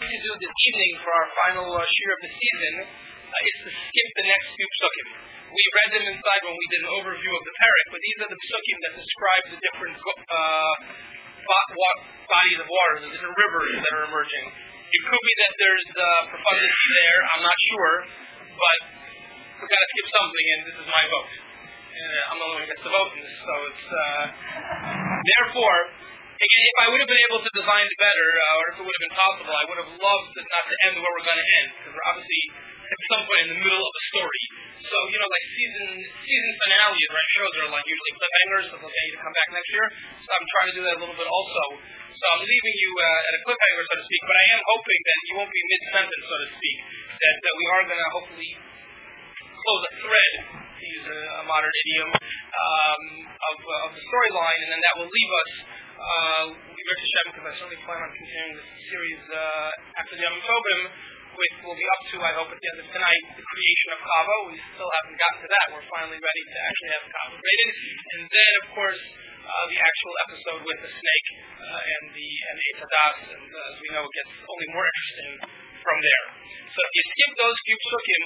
to do this evening for our final shir of the season is to skip the next few psukim. We read them inside when we did an overview of the parak, but these are the psukim that describe the different bodies of water, the different rivers that are emerging. It could be that there's profundity there, I'm not sure, but we've got to skip something, and this is my vote. I'm the only one who gets to vote in this, so it's... Therefore, again, if I would have been able to design it better, or if it would have been possible, I would have loved not to end where we're going to end, because we're obviously at some point in the middle of a story. So, like season finales, right, shows are like usually cliffhangers, so they'll get you to come back next year. So I'm trying to do that a little bit also. So I'm leaving you at a cliffhanger, so to speak, but I am hoping that you won't be mid-sentence, so to speak, that we are going to hopefully close a thread, to use a modern idiom, of the storyline, and then that will leave us because I certainly plan on continuing this series after the Yom Tovim, which will be up to, I hope, at the end of tonight, the creation of Chava. We still haven't gotten to that. We're finally ready to actually have Chava created. And then, of course, the actual episode with the snake and the Eitz Hadas, and as we know, it gets only more interesting from there. So if you skip those few psukim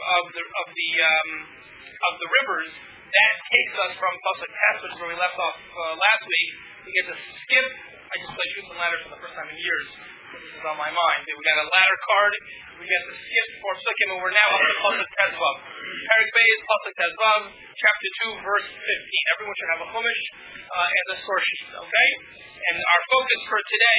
of the rivers, that takes us from Pasuk Tes, which is where we left off last week. We get to skip. I just played Shoots and Ladders for the first time in years. This is on my mind. We got a ladder card. We get to skip 4 psukim, and we're now up to Pasuk Tezvav. Parak Bey is Pasuk Tezvav, chapter 2, verse 15. Everyone should have a chumash and a source sheet, okay? And our focus for today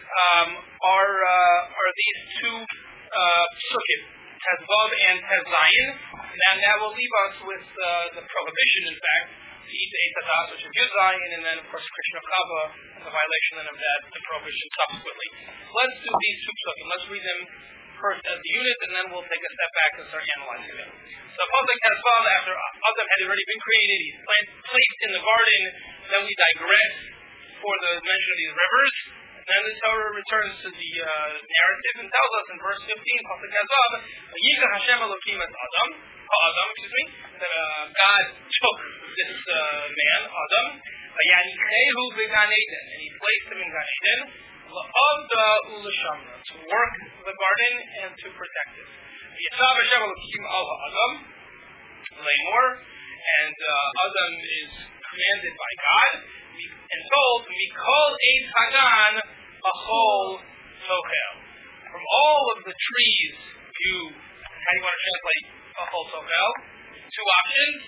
are these 2 psukim, Tezvav and Tezzayin. And that will leave us with the prohibition, in fact, to eat the Eitz Hadas, which is Yud-Zayin, and then, of course, Krishna Chava, and the violation then of that, the prohibition subsequently. Let's do these 2 psukim. Let's read them first as the unit, and then we'll take a step back and start analyzing them. So Pasuk Tezvav, after Adam had already been created, he's placed in the garden, then we digress for the mention of these rivers. Then the Torah returns to the narrative and tells us in verse 15, Pasuk Tezvav, Vayikach Hashem Elokim et Adam, that God took this man, Adam, Vayanichehu b'Gan Eden, and he placed him in Gan Eden, L'Avda U'L'Shamra, to work the garden and to protect it. V'Yitzav Hashem Elokim al Adam, Lamor, and Adam is commanded by God, and told, Mikol Eitz Hagan Achol Tochel. From all of the trees, how do you want to translate Achol Tochel? 2 options.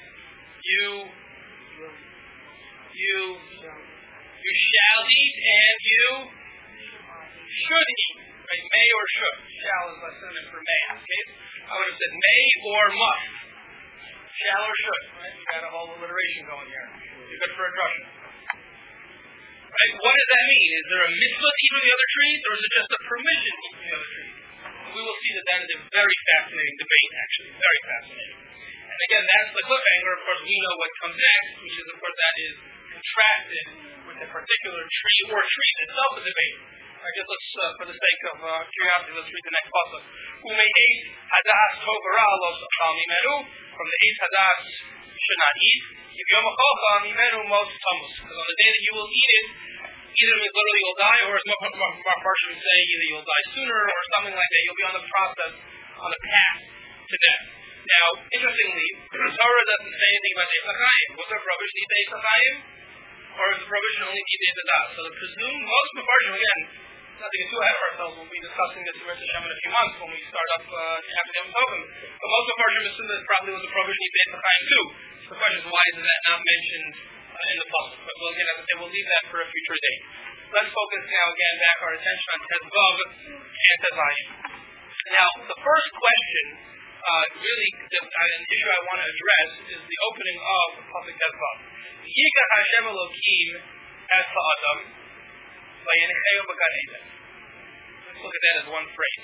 You shall eat and you should eat. Right? May or should. Shall is a synonym for may in this case. I would have said may or must. Shall or should. Right? You got a whole alliteration going here. You're good for a drasha. Right? What does that mean? Is there a mitzvah to eat of the other trees, or is it just a permission to eat of the other trees? We will see that is a very fascinating debate, actually. Very fascinating. And again, that's the cliffhanger. Of course, we know what comes next, which is, of course, that is contrasted with a particular tree or trees itself a debate. I guess let's, for the sake of curiosity, let's read the next pasuk. Umei Eitz Hadas Tov Ra Lo Sachal Mimenu. From the Eitz Hadas you should not eat. Yom Acholcha Mimenu Mos Tamus. Because on the day that you will eat it, either it means literally you'll die, or as Marshall would say, either you'll die sooner or something like that. You'll be on the process, on the path to death. Now, interestingly, the Torah doesn't say anything about Eitz HaChaim. Was there a prohibition to eat Eitz HaChaim? Or is the prohibition only to eat Eitz Hadas? So the presumed, most Mefarshim, again, not to get too ahead of ourselves, we'll be discussing this in Hashem in a few months when we start up after Yom Tovim. But most Mefarshim assume that it probably was a prohibition to eat Eitz HaChaim too. So the question is, why is that not mentioned in the pasuk? But we'll, again, as I say, we'll leave that for a future date. Let's focus now again back our attention on Tezvav and Tezzayin. Now, the first question, really, an issue I want to address is the opening of Pasuk Tezvav. Yikach Hashem Elokim es ha'adam vayanichehu b'Gan Eden. Let's look at that as one phrase.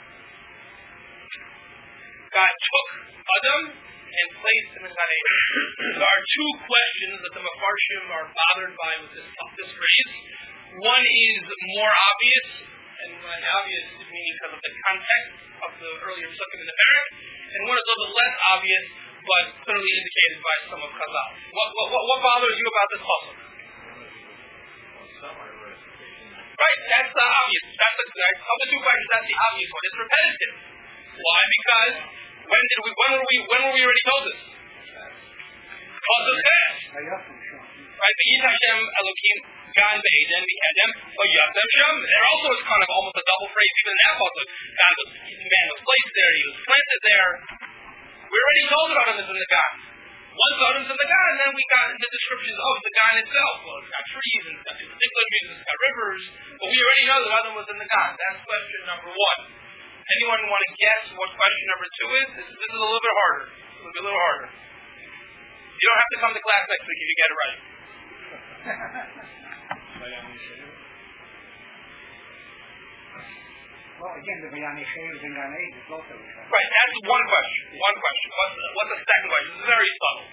God took Adam and placed him in Gan Eden. There are 2 questions that the Mefarshim are bothered by with this phrase. One is more obvious, and by obvious meaning because of the context of the earlier psukim in the parak, and one is a little less obvious, but clearly indicated by some of Chazal. What bothers you about this pasuk? Right, that's the obvious. Of the two questions, that's the obvious one. It's repetitive. Why? Because when were we already told this? Right, V'yit Hashem Elokim Gan Be'eden V'Edem V'Yasem Shem. There also is kind of almost a double phrase even in that pasuk. Man was placed there, he was planted there. We already told about him as in the Gan. Once Adam's in the Gan, then we got the descriptions of the Gan itself. Well, it's got trees, and it's got two particular trees, and it's got rivers, but we already know that Adam was in the Gan. That's question number one. Anyone want to guess what question number two is? This is a little bit harder. It's a little harder. You don't have to come to class next week if you get it right. Well, again, the Vayanishay is in Gan Eden. It's also right, that's one question. One question. What's the second question? This is very subtle.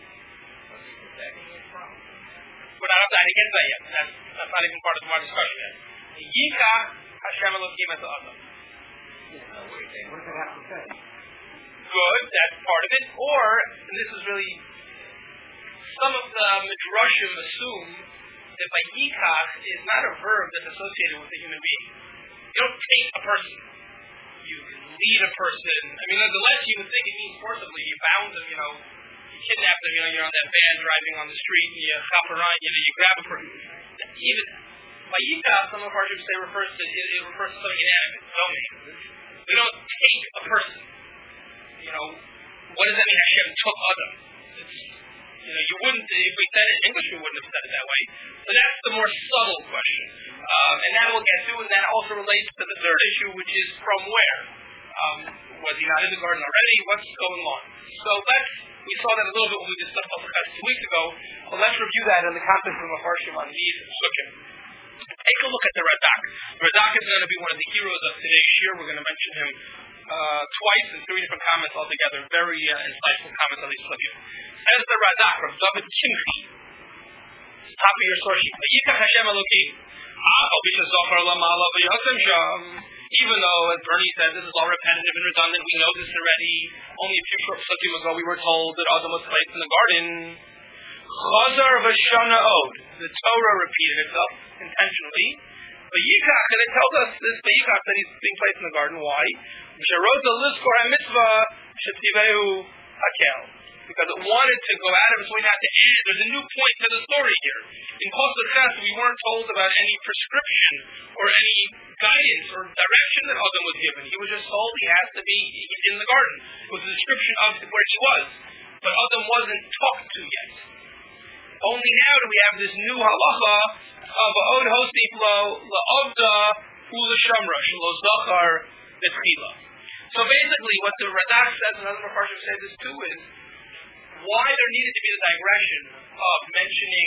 We're not updating against that yet. That's not even part of my discussion yet. Yikach Hashem Elokim et Adam. What does it have to say? Good, that's part of it. Or, and this is really, some of the Midrashim assume that Vayikach is not a verb that's associated with a human being. You don't take a person. You lead a person. I mean, the less you would think it means forcibly. You bound them, you kidnap them, you're on that van driving on the street, and you hop around, you grab a person. Even Vayikach, some of our Jews say, refers to something inanimate, domain. We don't take a person. What does that mean? Hashem took Adam. You wouldn't, if we said it in English, we wouldn't have said it that way. So that's the more subtle question. And that we'll get to, and that also relates to the third issue, which is from where? Was he not in the garden already? What's going on? So we saw that a little bit when we discussed Pasuk 2 weeks ago, but let's review that in the context of Mafarshim on these Sukkim. Take a look at the Radak. The Radak is going to be one of the heroes of today's year. We're going to mention him twice in three different comments altogether. Very insightful comments on these subjects. As the Radak from David Kimchi, top of your source sheet. Vayikach Hashem Elokim. Even though, as Bernie said, this is all repetitive and redundant, we know this already. Only a few short sukkim ago we were told that Adam was placed in the garden. Chazar v'shana od. The Torah repeated itself intentionally. Vayikach, and it tells us this Vayikach that he's being placed in the garden. Why? Because it wanted to go out of its way not to add. There's a new point to the story here. In Pasuk Ches, we weren't told about any prescription or any guidance or direction that Adam was given. He was just told he has to be in the garden. It was a description of where he was. But Adam wasn't talked to yet. Only now do we have this new halacha of Od Hostif Lo La'ovda Ula Shamra Shelo Zachar B'tchila. So basically, what the Radak says, and other Mepharshim say this too, is why there needed to be the digression of mentioning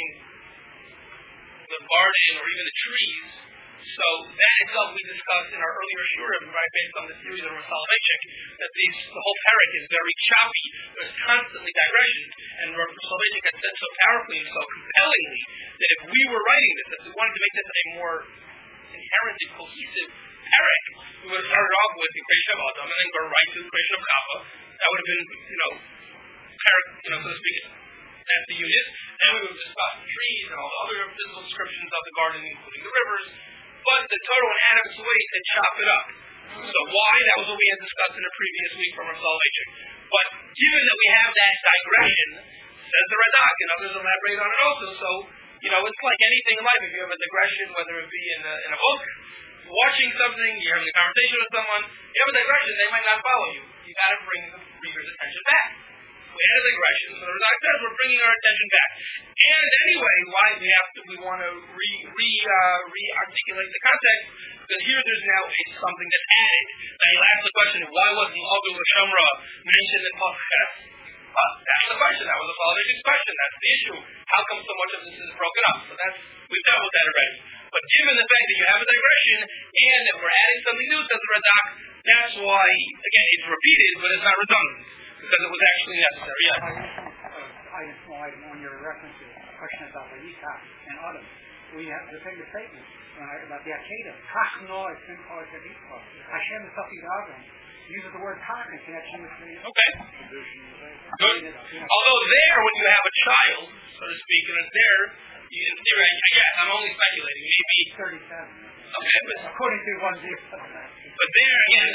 the garden or even the trees. So that itself we discussed in our earlier shurim, right, based on the series of Rav Soloveitchik, that the whole parak is very choppy. There's constantly digressions. And Rav Soloveitchik had said so powerfully and so compellingly that if we were writing this, if we wanted to make this a more inherent and cohesive parak, we would have started off with the creation of Adam and then go right to the creation of Chava. That would have been, parak, so to speak, that's the unit. And we would have discussed the trees and all the other physical descriptions of the garden, including the rivers. But the Torah went out of its way to chop it up. So why? That was what we had discussed in the previous week from Rav Soloveitchik. But given that we have that digression, says the Radak, and others elaborate on it also. So, it's like anything in life. If you have a digression, whether it be in a book, watching something, you're having a conversation with someone, you have a digression, they might not follow you. You got to bring the reader's attention back. We had a digression, so the Radak says we're bringing our attention back. And anyway, why we want to re-articulate the context, because here there's now something that's added. Now you'll ask the question, why wasn't Ogul Shamra mentioned in Pasuk Ches? That's the question. That was a Soloveitchik's question. That's the issue. How come so much of this is broken up? So we've dealt with that already. But given the fact that you have a digression and that we're adding something new, says the Radak, that's why, again, it's repeated, but it's not redundant. Because it was actually necessary. Yes. Small item on your references, question about Vayikach and Adam. We have the famous statement about the Akedah. Kachno is Simcha Zevitcha. Hashem is something to Adam. Uses the word Kach in connection with the... Okay. Good. Although there, when you have a child, so to speak, and it's there, in theory, yes, I'm only speculating. Maybe... 37. Okay, but according to one view. But there again,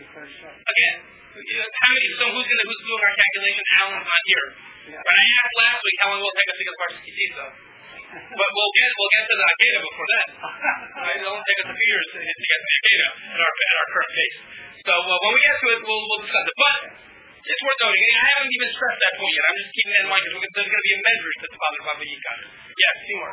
who's doing our calculation? Alan's not here. Yeah. When I asked last week how long will it take us to get Parshas Kitisa, but we'll get to the Akedah before then. Right? It'll only take us a few years to get to the Akedah at our current pace. So when we get to it, we'll discuss it. But it's worth noting. I haven't even stressed that point yet. I'm just keeping that in mind because there's going to be a medrash that's bothered by Vayikach. Yes, Seymour.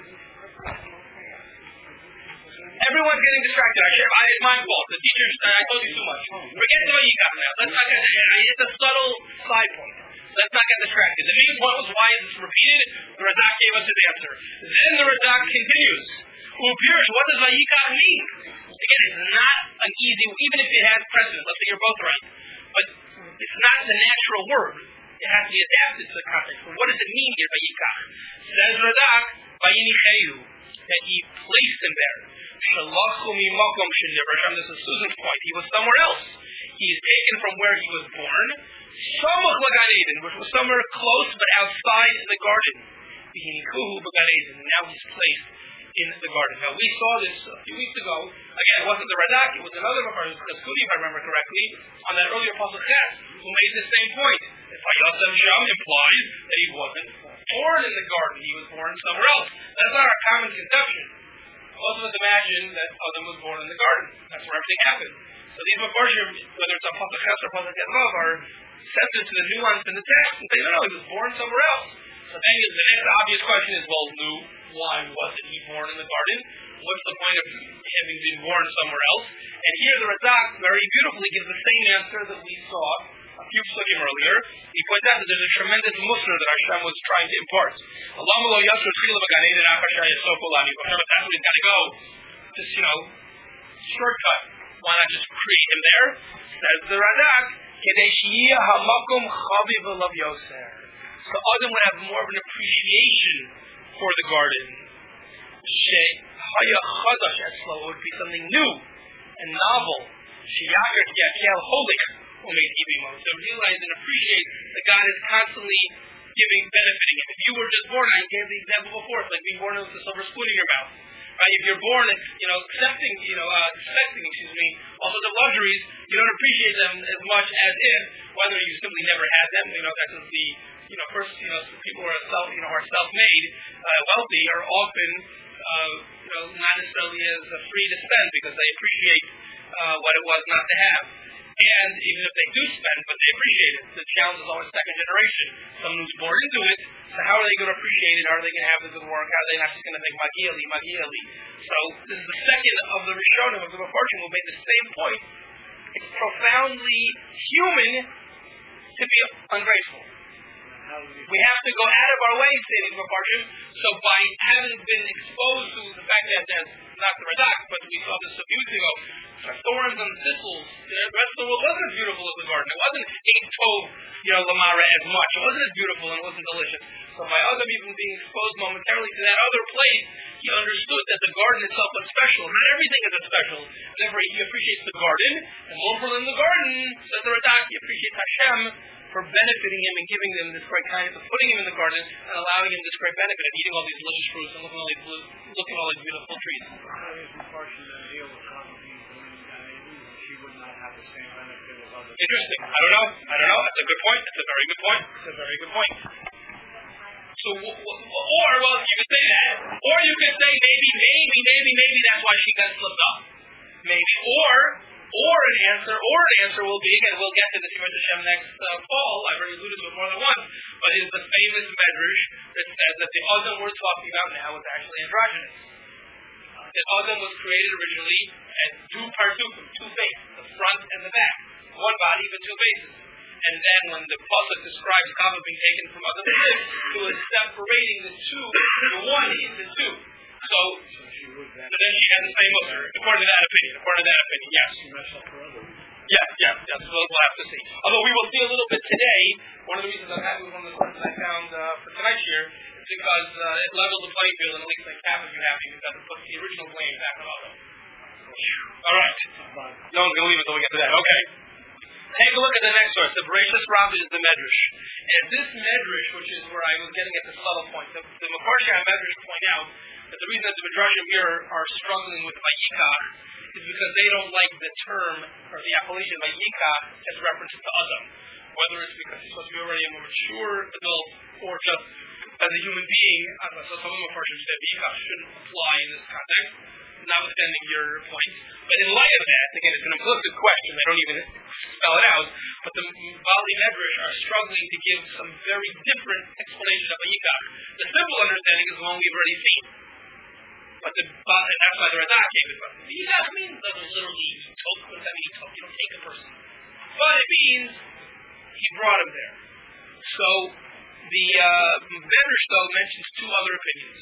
Everyone's getting distracted. It's my fault. The teachers, I told you too much. Forget the Vayikach now. Let's not get. It's a subtle side point. Let's not get distracted. The main point was why is this repeated? The Radak gave us his answer. Then the Radak continues. Upirish, what does Vayikach mean? Again, it's not an easy, even if it has precedent. Let's say you're both right. But it's not the natural word. It has to be adapted to the context. But what does it mean here, Vayikach? Says Radak, Vayinichehu, that he placed him there. Shalachu mimakom shenivrasham. This is Susan's point. He was somewhere else. He is taken from where he was born, Samach Lagan Eden, which was somewhere close but outside the garden. V'hinikuhu b'Gan Eden. Now he's placed in the garden. Now we saw this a few weeks ago. Again, it wasn't the Radak, it was another Mepharshim, Cheskudi, if I remember correctly, on that earlier Pasuk Ches, who made the same point. If Hayasem Sham implies that he wasn't born in the garden, he was born somewhere else. That's not our common conception. Most of us imagine that Adam was born in the garden. That's where everything happened. So these Mepharshim, whether it's on Pasuk Ches or Pasuk Yetvav, are sensitive to the nuance in the text and say, no, he was born somewhere else. So then the next obvious question is, well, why wasn't he born in the garden? What's the point of him being born somewhere else? And here the Radak very beautifully gives the same answer that we saw a few psukim earlier. He points out that there's a tremendous musar that Hashem was trying to impart. Allah lo yasur tchila b'Gan Eden achar sheyasofo lani. Hashem has got to go, just, shortcut. Why not just create him there? Says the Radak, kedei sheyiyeh hamakom chaviv v'lav yoser. So Adam would have more of an appreciation for the garden. Shehaya chadash etzlo would be something new and novel. Sheyager yakel holik umeitibimo. So realize and appreciate that God is constantly benefiting him. If you were just born, I gave the example before, it's like being born with a silver spoon in your mouth. Right? If you're born, expecting all sorts of luxuries, you don't appreciate them as much as if, whether you simply never had them. That's the first, people who are self-made, wealthy, are often, not necessarily as free to spend because they appreciate what it was not to have. And even if they do spend, but they appreciate it. The challenge is always second generation. Someone who's born into it, so how are they going to appreciate it? How are they going to have the good work? How are they not just going to think Magieli? So this is the second of the Rishonim of the Mepharshim who made the same point. It's profoundly human to be ungrateful. We have to go out of our way, say the Mepharshim. So by having been exposed to the fact that there's not the Radak, but we saw this a few weeks ago, thorns and thistles, the rest of the world wasn't as beautiful as the garden. It wasn't Ein Tov, Lamara as much. It wasn't as beautiful and it wasn't delicious. So by Adam even being exposed momentarily to that other place, he understood that the garden itself was special. Not everything is as special. Therefore, he appreciates the garden, and more than the garden, says the Radak, he appreciates Hashem for benefiting him and giving him this great kindness, of putting him in the garden and allowing him this great benefit of eating all these delicious fruits and looking at all these beautiful trees. Interesting. I don't know. That's a good point. That's a very good point. So, you could say that. Or you could say maybe that's why she got slipped up. Maybe. Or an answer will be, and we'll get to this Yirmiyah Hashem next fall. I've already alluded to it more than once, but it is the famous medrash that says that the Adam we're talking about now is actually androgynous. That Adam was created originally as two faces, the front and the back. One body, but two faces. And then when the Pasuk describes Chava being taken from Adam's rib, it was separating the one into two. So then she had the same mother, according to that opinion, yes. Yeah, so we'll have to see. Although we will see a little bit today, one of the reasons I'm happy with one of the sources I found for tonight's year is because it levels the playing field and at least makes half of you happy because it puts the original blame back on Adam. Alright. No one's going to leave until we get to that. Okay. Take a look at the next source. The Bereshis Rabbah is the Medrash. And this Medrash, which is where I was getting at the subtle point, the Mepharshim Medrash point out But the reason that the Midrashim here are struggling with Vayikach is because they don't like the term or the appellation Vayikach as reference to Adam. Whether it's because he's supposed to be already a more mature adult or just as a human being, so some of the Mepharshim said Vayikach shouldn't apply in this context, notwithstanding your point. But in light of that, again, it's an implicit question, they don't even spell it out, but the Bali Medrash are struggling to give some very different explanations of Vayikach. The simple understanding is the one we've already seen. And that's why the Radak gave it. Vayikach means doesn't literally toke, what does that mean? You don't take a person. But it means he brought him there. So the Medrash, though, mentions two other opinions.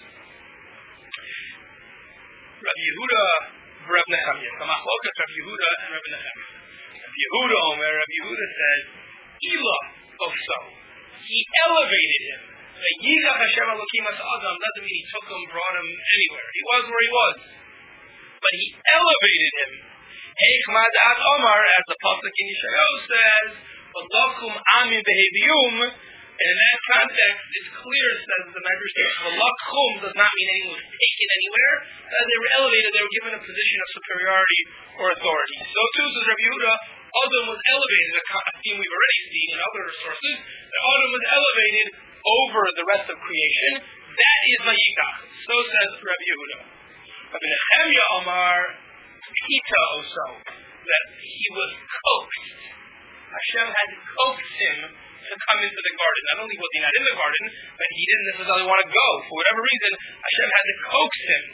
Rabbi Yehuda, Rabbi Nechemiah. The machlokas Rabbi Yehuda and Rabbi Nechemiah. Rabbi Yehuda says, Ila Oso. He elevated him. Vayikach Hashem Elokim as Adam doesn't mean he took him, brought him anywhere. He was where he was. But he elevated him. Eichmad Ad Omar, as the pasuk in Yeshayahu says, V'lokum Ami Beheviyum. And in that context, it's clear, says the Medrash, that V'lokum does not mean anyone was taken anywhere. They were elevated, they were given a position of superiority or authority. So too, says Rabbi Yehuda, Adam was elevated, a theme we've already seen in other sources, that Adam was elevated over the rest of creation. That is Vayikach. So says Rabbi Yehuda. Rabbi Nechemiah Omar, Pita Oso, that he was coaxed. Hashem had coaxed him to come into the garden. Not only was he not in the garden, but he didn't necessarily want to go. For whatever reason, Hashem had to coax him.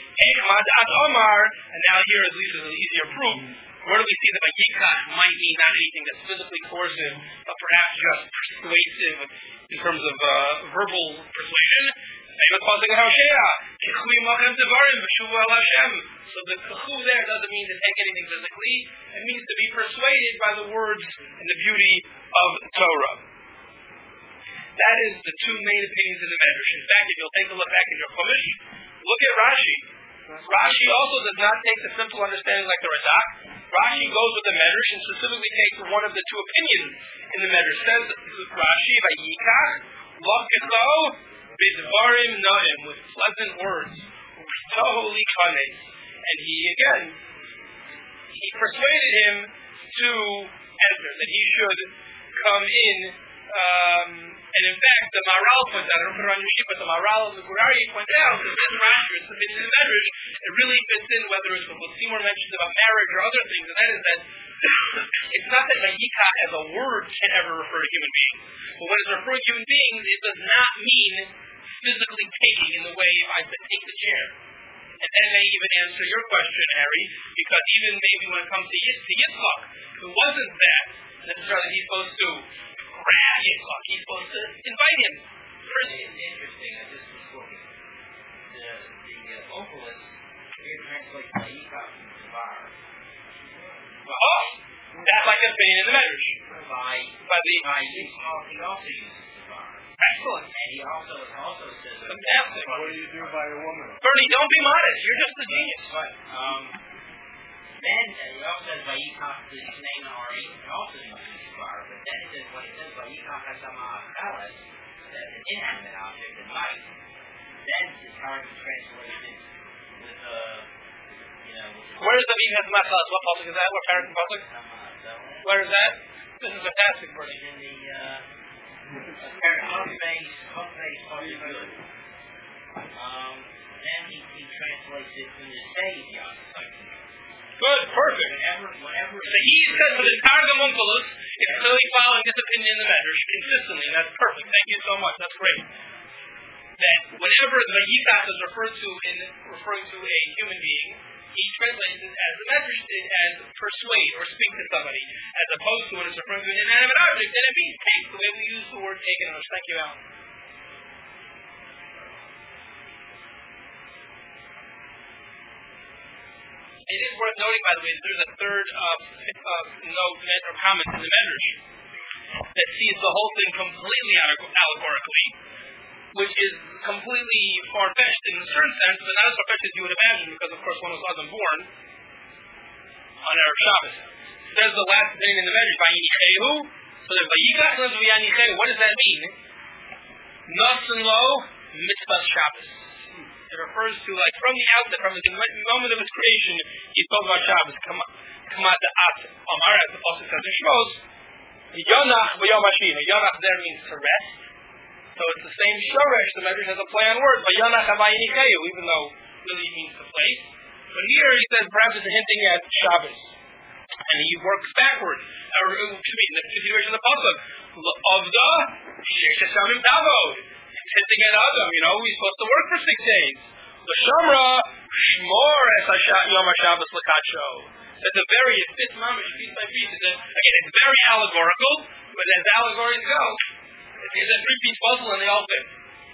And now here at least is an easier proof. Where do we see that Vayikach might mean not anything that's physically coercive, but perhaps just persuasive in terms of verbal persuasion? So the kachu there doesn't mean to take anything physically. It means to be persuaded by the words and the beauty of Torah. That is the two main opinions in the Medrash. In fact, if you'll take a look back in your Chumash, look at Rashi. Rashi also does not take the simple understanding like the Radak. Rashi goes with the Medrash and specifically takes one of the two opinions in the Medrash. Says Rashi, Vayikach, Lokecho, Bidvarim Noim, with pleasant words. Toholi Kanes. And he persuaded him to enter, that he should come in. And in fact, the Maharal points out, I don't put it on your sheet, but the Maharal and the Gurari point out that this Rashi is submitted in the Medrash. It really fits in whether it's what Seymour mentions about marriage or other things, and that is that it's not that Vayikach as a word can ever refer to human beings. But when it's referring to human beings, it does not mean physically taking in the way if I said take the chair. And that may even answer your question, Harry, because even maybe when it comes to Yitzchak, it wasn't that necessarily he's supposed to grab Yitzchak, he's supposed to invite him. It's interesting, I just was looking. The vocalist here translates Vayikach from Devar. That's like a opinion in the Medrash. By Yitzchak, he also uses Devar. Excellent. And he also says... Fantastic. What do you do by a woman? Bernie, don't be modest. You're just a genius. But, then he also says Vayikach to his name Ari, he also uses Devar. But then it says, when it says Vayikach Hashem Ha'akalas, that's an inanimate object in life, then it's hard to translate it with where is the Vayikach Machas? What pasuk is that? What parent pasuk? Where is that? This is fantastic, Bernie. In the Hufbase pasuk good. Then he translates it to the Savior. Good, perfect. Whenever so he says for the Targum Onkelos, it's clearly following this opinion in the Medrash consistently. That's perfect. Thank you so much. That's great. That whenever the Vayikach is referring to a human being, he translates it as the Medrash did as persuade or speak to somebody, as opposed to when it's referring to an inanimate object, then it means take, the way we use the word take in English. Thank you, Alan. It is worth noting, by the way, that there's a third note or comment in the Medrash that sees the whole thing completely allegorically, which is completely far-fetched in a certain sense, but not as far-fetched as you would imagine, because of course one wasn't born on Erev Shabbos. There's the last thing in the Medrash, Vayinichehu. So there's Vayikach, and there's Vayinichehu. What does that mean? Nasan lo mitzvah Shabbos. It refers to, like, from the outset, from the moment of its creation, he spoke about Shabbos. Kamat da'at. Amar, as the Pasuk says in Shmos, Yonach v'yom hashvili. Yonach there means to rest. So it's the same shoresh. The Medrash has a play on words. But Yonach havai nikayu, even though really it means to place. But here he says perhaps it's hinting at Shabbos. And he works backward. In the continuation of the Pasuk. Avda, shesh hasamim tavod. It's hinting at Adam. He's supposed to work for 6 days. L'shamra, shmor es yom HaShabbos l'kadsho. It's fits mamish, piece by piece. Again, it's very allegorical, but as allegories go, it's a 3-piece puzzle and they all fit.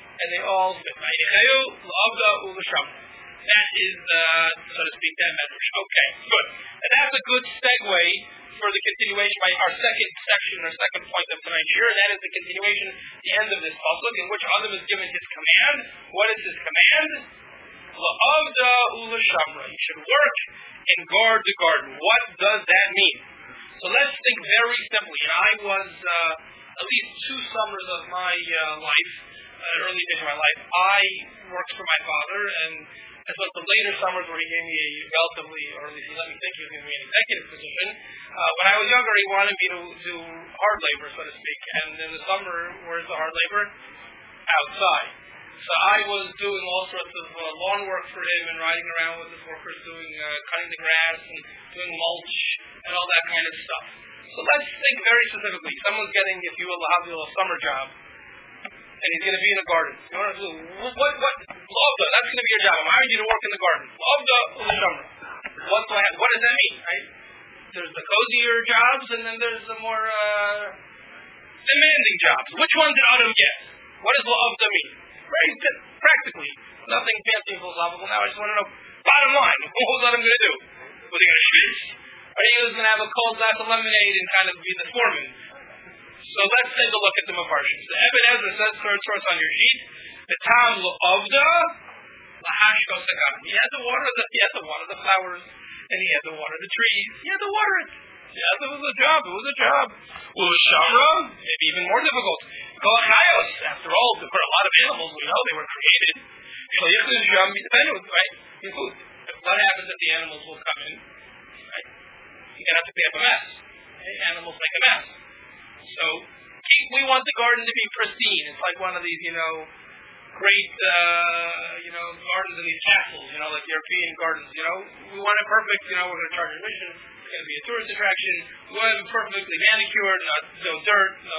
That is, so to speak, that medrash. Okay, good. And that's a good segue for the continuation by our second section, our second point of tonight's year, and that is the continuation, the end of this pasuk, in which Adam is given his command. What is his command? La'avda u'lashamra. You should work and guard the garden. What does that mean? So let's think very simply. I was, at least 2 summers of my life, early days of my life, I worked for my father, and as well as the later summers where he gave me a relatively, or at least he let me think he was going to be an executive position. When I was younger, he wanted me to do hard labor, so to speak. And in the summer, where's the hard labor? Outside. So I was doing all sorts of lawn work for him and riding around with his workers doing, cutting the grass and doing mulch and all that kind of stuff. So let's think very specifically. Someone's getting, if you will, a summer job. And he's going to be in a garden. What? Lavda, that's going to be your job. I'm hiring you to work in the garden. Lavda u'lashamra. What does that mean, right? There's the cozier jobs, and then there's the more demanding jobs. Which one did Adam get? What does lavda mean? Very practically. Nothing fancy and philosophical now. I just want to know, bottom line, what was Adam going to do? Was he going to schwitz? Or he was going to have a cold glass of lemonade and kind of be the foreman? So let's take a look at the Mefarshim. So Ibn Ezra says, third source on your sheet, the Tam L'Ovda L'Hashko Sagan. He had to water the flowers, and he had to water the trees. He had to water it. Yes, it was a job. U'Shamra, maybe even more difficult. Kolachayos, after all, there were a lot of animals. We know they were created. Right? What happens if the animals will come in? Right? You're going to have to clean up a mess. Okay? Animals make a mess. So, we want the garden to be pristine. It's like one of these, great, gardens in these castles, like European gardens, We want it perfect, we're going to charge admission. It's going to be a tourist attraction. We want it perfectly manicured, no dirt, no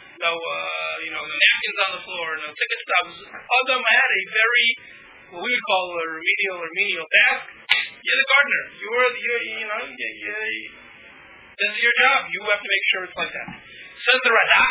napkins on the floor, no ticket stubs. Adam had a very, what we would call a remedial or menial task. You're the gardener. This is your job. You have to make sure it's like that. Says the Radak.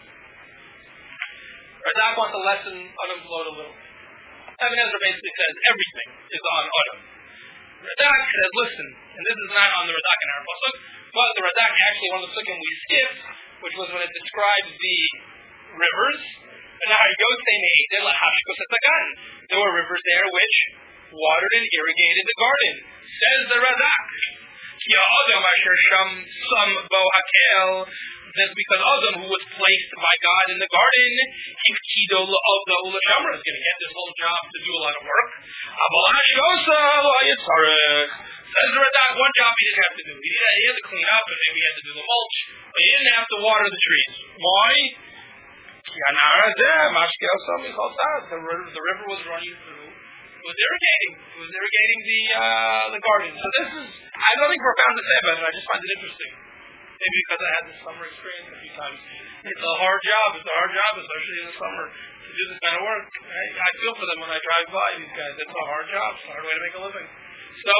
Radak wants to lessen Adam's load a little. Ibn Ezra basically says everything is on Adam. Radak says, listen, and this is not on the Radak in our pasuk, but the Radak actually one of the pasukim we skipped, which was when it describes the rivers. And there were rivers there which watered and irrigated the garden. Says the Radak. That's because Adam, who was placed by God in the garden, is going to get this whole job to do a lot of work. Says the Radak, one job he didn't have to do. He had to clean up, and maybe he had to do the mulch, but he didn't have to water the trees. Why? The river was running through. It was irrigating the garden. So this is, I have nothing profound to say about it. I just find it interesting. Maybe because I had this summer experience a few times. It's a hard job, especially in the summer, to do this kind of work. I feel for them when I drive by these guys. It's a hard job. It's a hard way to make a living. So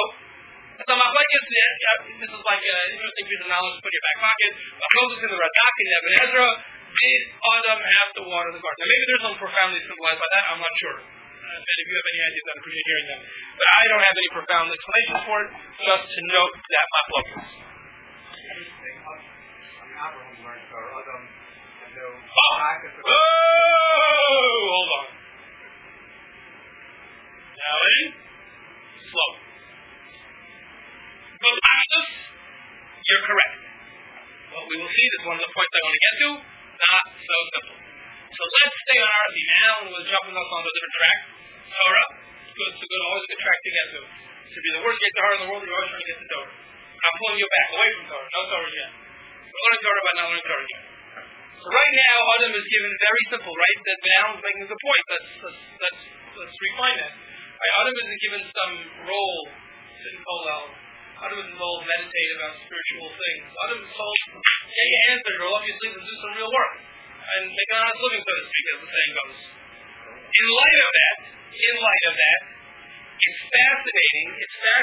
this is like an interesting piece of knowledge to put in your back pocket. Closest to the Radak and Ibn Ezra, did Adam have to water the garden? Now, maybe there's something profoundly symbolized by that. I'm not sure. And if you have any ideas, I'd appreciate hearing them. But I don't have any profound explanation for it, just to note that machlokas. Abraham learned for Adam and no hold on. Now in, slow. But you're correct. What we will see, this is one of the points I want to get to, not so simple. So let's stay on our theme. Alan was jumping us on a different track. Torah. good. It's always a good track to get to. It should be the worst get Tahara in the world. You're always trying to get to Torah. I'm pulling you back away from Torah. No Torah yet. We're learning Torah, but not learning Torah yet. So right now, Adam is given very simple, right? That Alan's making a good point. Let's refine that. Right, Adam isn't given some role, sitting Kolal. Adam isn't told meditate about spiritual things. Adam is told, get your hands dirty, roll up your sleeves and do some real work. And make an honest living, so to speak, as the saying goes. In light of that, it's fascinating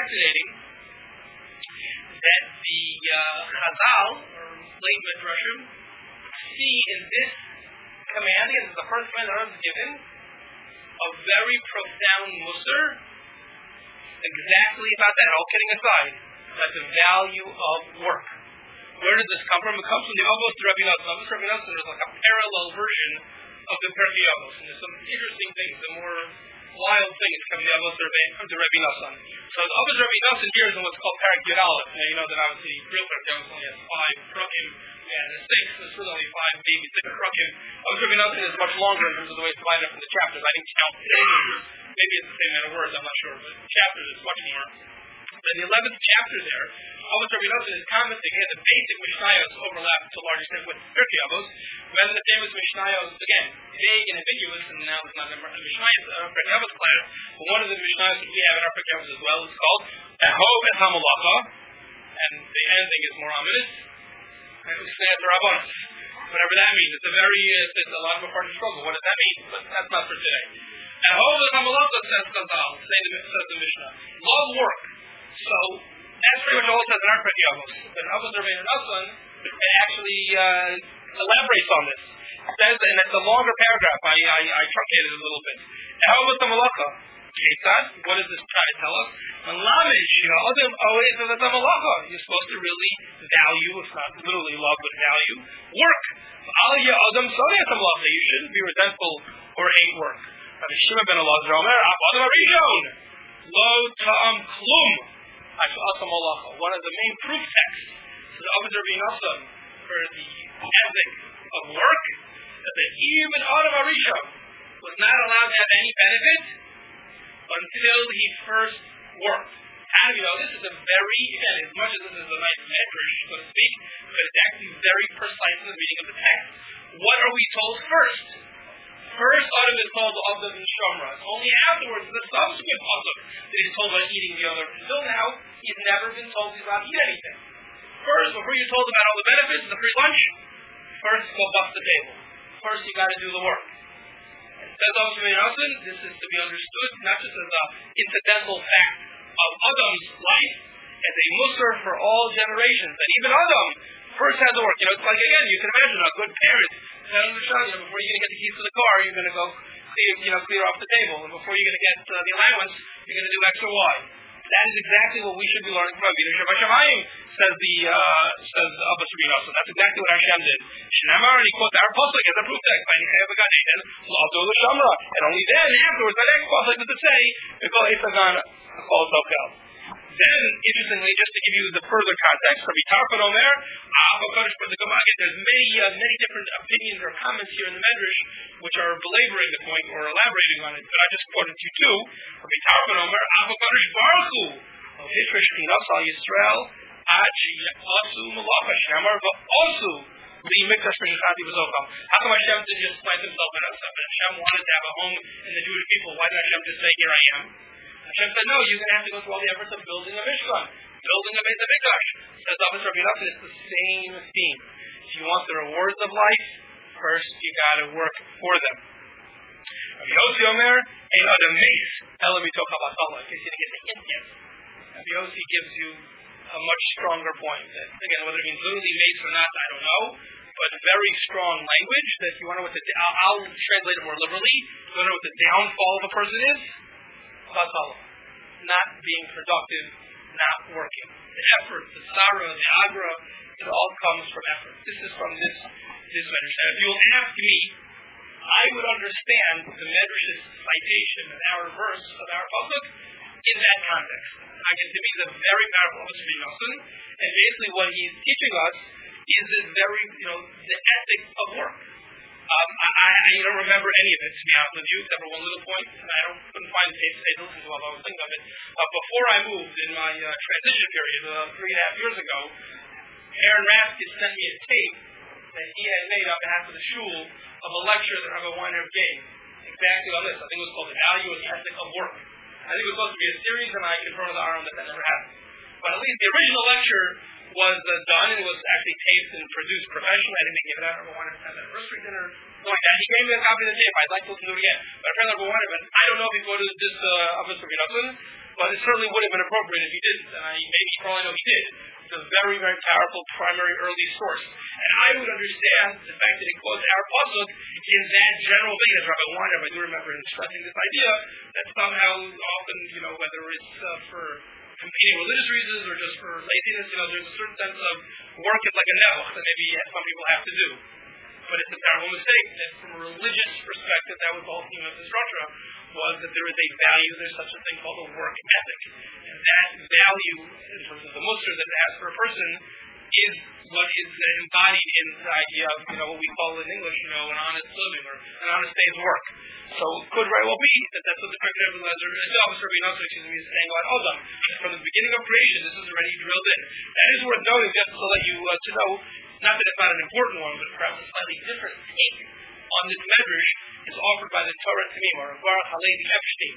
that the Chazal, or late Midrashim, see in this command, again, this is the first command that Adam is given, a very profound musar, exactly about that, all kidding aside, about the value of work. Where does this come from? It comes from the Avos to Rabbi Nosson. Avos to Rabbi Nosson is like a parallel version of the Pirkei Avos. And there's some interesting things, the more wild things come from the Avos to Rabbi Nosson. So the Avos to Rabbi Nosson here is in what's called Parak Yud Aleph. Now you know that obviously real Pirkei Avos only has 5 Prakim. Yeah, the 6, there's really only 5, maybe 6 Prakim. Avos to Rabbi Nosson is much longer in terms of the way it's divided up in the chapters. I didn't count pages. Maybe it's the same amount of words, I'm not sure. But chapters is much more. But in the 11th chapter there, Avos Rabbi Nosson is commenting here the basic Mishnayos overlap to a large extent with Pirkei Avos. Rather than the famous Mishnayos, again, vague and ambiguous, and now it's not in the Mishnayos Pirkei Avos class, but one of the Mishnayos that we have in our Pirkei Avos as well is called Ahov et HaMalacha, and the ending is more ominous, and Usnei Rabbanos. Whatever that means. It's a lot of a part of the struggle. What does that mean? But that's not for today. Ahov et HaMalacha, says Chazal, says the Mishnah. Love work. So, that's pretty much all it says in our Pirkei Avos. But in Avos Rabbi Nosson, it actually elaborates on this. It says, and it's a longer paragraph, I truncated it a little bit. What does this try to tell us? You're supposed to really value, if not literally love, but value, work. You shouldn't be resentful or hate work. Rabbi Shimon ben Elazar Omer, Adam Arishon, Lo Ta'am Klum. One of the main proof texts is Avos Rabbi Nosson for the ethic of work, that even Adam Arishon was not allowed to have any benefit until he first worked. How do you know? This is a very, again, as much as this is a nice medrash, so to speak, but it's actually very precise in the reading of the text. What are we told first? First, Adam is told Adam and Shomra. Only afterwards, the subsequent Adam that he's told about eating the other. Until now, he's never been told he's allowed to eat anything. First, before you're told about all the benefits, the free lunch, first go bust the table. First, you got to do the work. And says Avos Rabbi Nosson, this is to be understood not just as an incidental fact of Adam's life, as a musar for all generations. And even Adam first had to work. It's like, again, you can imagine a good parent. Before you're going to get the keys to the car, you're going to go clear off the table. And before you're going to get the allowance, you're going to do X or Y. That is exactly what we should be learning from Yiddish Hashemayim, says Avos Rabbi Nosson. That's exactly what Hashem did. Shnamar, and he quotes our pasuk as a proof text. And only then, afterwards, the next pasuk is to say, then, interestingly, just to give you the further context, Rabbi Tarfon Omer, there's many different opinions or comments here in the Medrash which are belaboring the point or elaborating on it, but I just quoted you two. Rabbi Tarfon Omer, Avokadosh Baruch Hu, Hishresh Chinas Al Yisrael, Ad Sheyasu Malacha Shamar V'Osu Li Mikdash Meshachati V'Zocham. How come Hashem didn't just plant himself in us? Hashem wanted to have a home in the Jewish people. Why did Hashem just say, here I am? Hashem said, no, you're going to have to go through all the efforts of building a Mishkan, building a Beit HaMikdash. Says Avos Rabbi Nosson, it's the same theme. If you want the rewards of life, first you got to work for them. Rabbi Yossi Omer, Ein Adam Meis, Ela Mitoch HaBatala. In case you didn't get the hint yet. Rabbi Yossi gives you a much stronger point. That, again, whether it means literally Meis or not, I don't know. But very strong language that if you want to know what I'll translate it more liberally. If you want to know what the downfall of a person is, not being productive, not working. The effort, the sarah, the agra, it all comes from effort. This is from this medrash. Now, if you'll ask me, I would understand the medrash's citation in our verse of our pasuk in that context. Again, to me, the very powerful Avos Rabbi Nosson, and basically what he's teaching us is this very, the ethic of work. I don't remember any of it, to be honest with you, except for one little point, and I couldn't find the tape to say to listen to while I was thinking of it. Before I moved, in my transition period, 3.5 years ago, Aaron Raskin sent me a tape that he had made on behalf of the shul of a lecture that Rabbi Weinberg gave, exactly on this. I think it was called The Value and the Ethic of Work. I think it was supposed to be a series, and I confirmed with Aaron that never happened. But at least the original lecture was done, and it was actually taped and produced professionally. I didn't give it out. Rabbi Weinberg had an anniversary dinner, something like that. He gave me a copy of the tape. I'd like to listen to it again. But apparently Rabbi Weinberg, I don't know if he quoted this Avos Rabbi, but it certainly would have been appropriate if he didn't. And maybe for all I know he did. It's a very, very powerful primary early source. And I would understand the fact that he quotes our pasuk in that general vein, as Rabbi Weinberg, I do remember him stressing this idea that somehow often, whether it's for competing religious reasons or just for laziness, there's a certain sense of work is like a network that maybe some people have to do. But it's a terrible mistake that from a religious perspective, that was the whole theme of the structure, was that there is a value, there's such a thing called a work ethic. And that value, in terms of the muster that it has for a person, is what is embodied in the idea of, what we call in English, an honest living or an honest day's work. So it could very well be that that's what the President of the is saying about Adam. From the beginning of creation, this is already drilled in. That is worth noting, just to let you to know, not that it's not an important one, but perhaps a slightly different take on this medrash is offered by the Torah Tamim, or Baruch Halevi Epstein,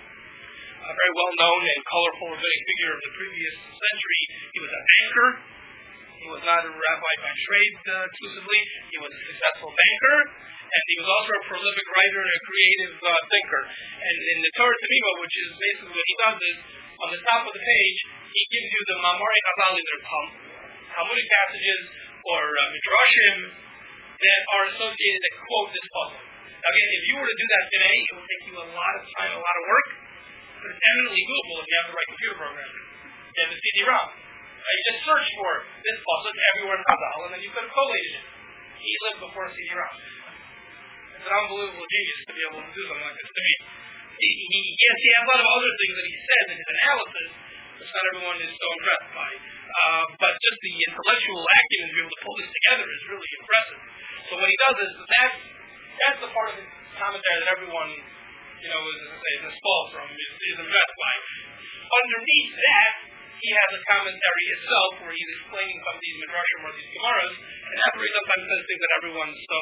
a very well-known and colorful rabbinic figure of the previous century. He was a banker. He was not a rabbi by trade exclusively. He was a successful banker, and he was also a prolific writer and a creative thinker. And in the Torah Tamima, which is basically what he does is, on the top of the page, he gives you the Mamarei Chazal, their Talmudic passages or midrashim that are associated that quote this puzzle. Now again, if you were to do that today, it would take you a lot of time, a lot of work, but it's eminently doable if you have the right computer program. You have the CD-ROM. You just search for this puzzle everywhere in Chazal, and then you could have collated it. He lived before CD-ROM. It's an unbelievable genius to be able to do something like this. To me, he has a lot of other things that he says in his analysis, which not everyone is so impressed by. But just the intellectual acumen to be able to pull this together is really impressive. So what he does is that's the part of his commentary that everyone, is installed from, is impressed by. Underneath that, he has a commentary itself where he's explaining some of these midrashim or these gemaras, and that's where he sometimes says things that everyone's so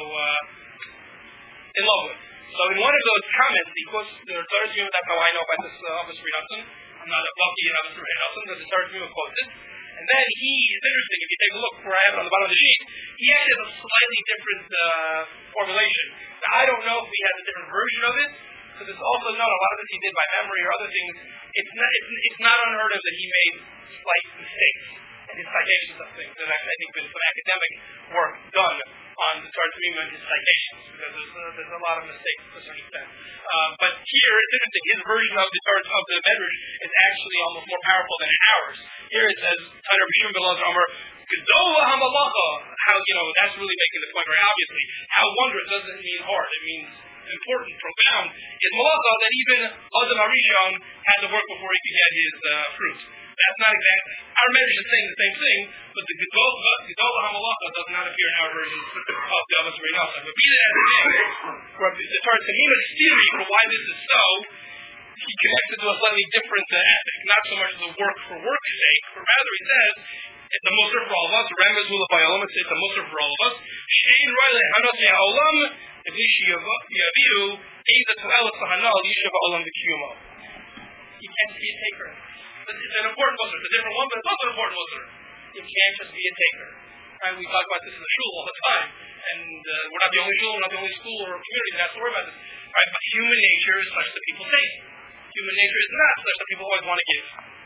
in love with. So in one of those comments, he quotes the Torah Tamima. That's how I know about this Avos Rabbi. I'm not a bucky in Avos Rabbi, but the Torah Tamima quotes it. And then it's interesting, if you take a look where I have it on the bottom of the sheet, he actually has a slightly different formulation. Now, I don't know if he has a different version of it, because it's also not a lot of this he did by memory or other things. It's not unheard of that he made slight mistakes in his citations of things. There's actually, I think, been some academic work done on the Torah Tamima and his citations, because there's a lot of mistakes to a certain extent. But here, it's interesting, his version of the Medrash is actually almost more powerful than ours. Here it says, Tanur B'Shum B'Elazar Amar, Gedola HaMalacha, how, that's really making the point very obviously. How wondrous doesn't mean hard, it means important, profound, is Malacha that even Adam HaRishon had to work before he could get his fruit. That's not exactly. Our Medrash is saying the same thing, but the Gedola HaMalacha does not appear in our version of the Avos Rabbi. But be that as it is, the Torah Tamima's theory for why this is so, he connects it to a slightly different ethic, not so much as a work for work's sake, but rather he says, it's a muster for all of us, Rambam Zula by Olam, it's a muster for all of us, Shein Riley Hanot Me'Olam, Evishi Yaviu, Eza To'elet Sahanal, Yishav Olam V'Kiyumo. You can't be a taker. It's an important muster. It's a different one, but it's also an important muster. You can't just be a taker. Right? We talk about this in the shul all the time. And we're not the only shul, we're not the only school or community that has to worry about this. Right? But human nature is such that people take. Human nature is not such that people always want to give.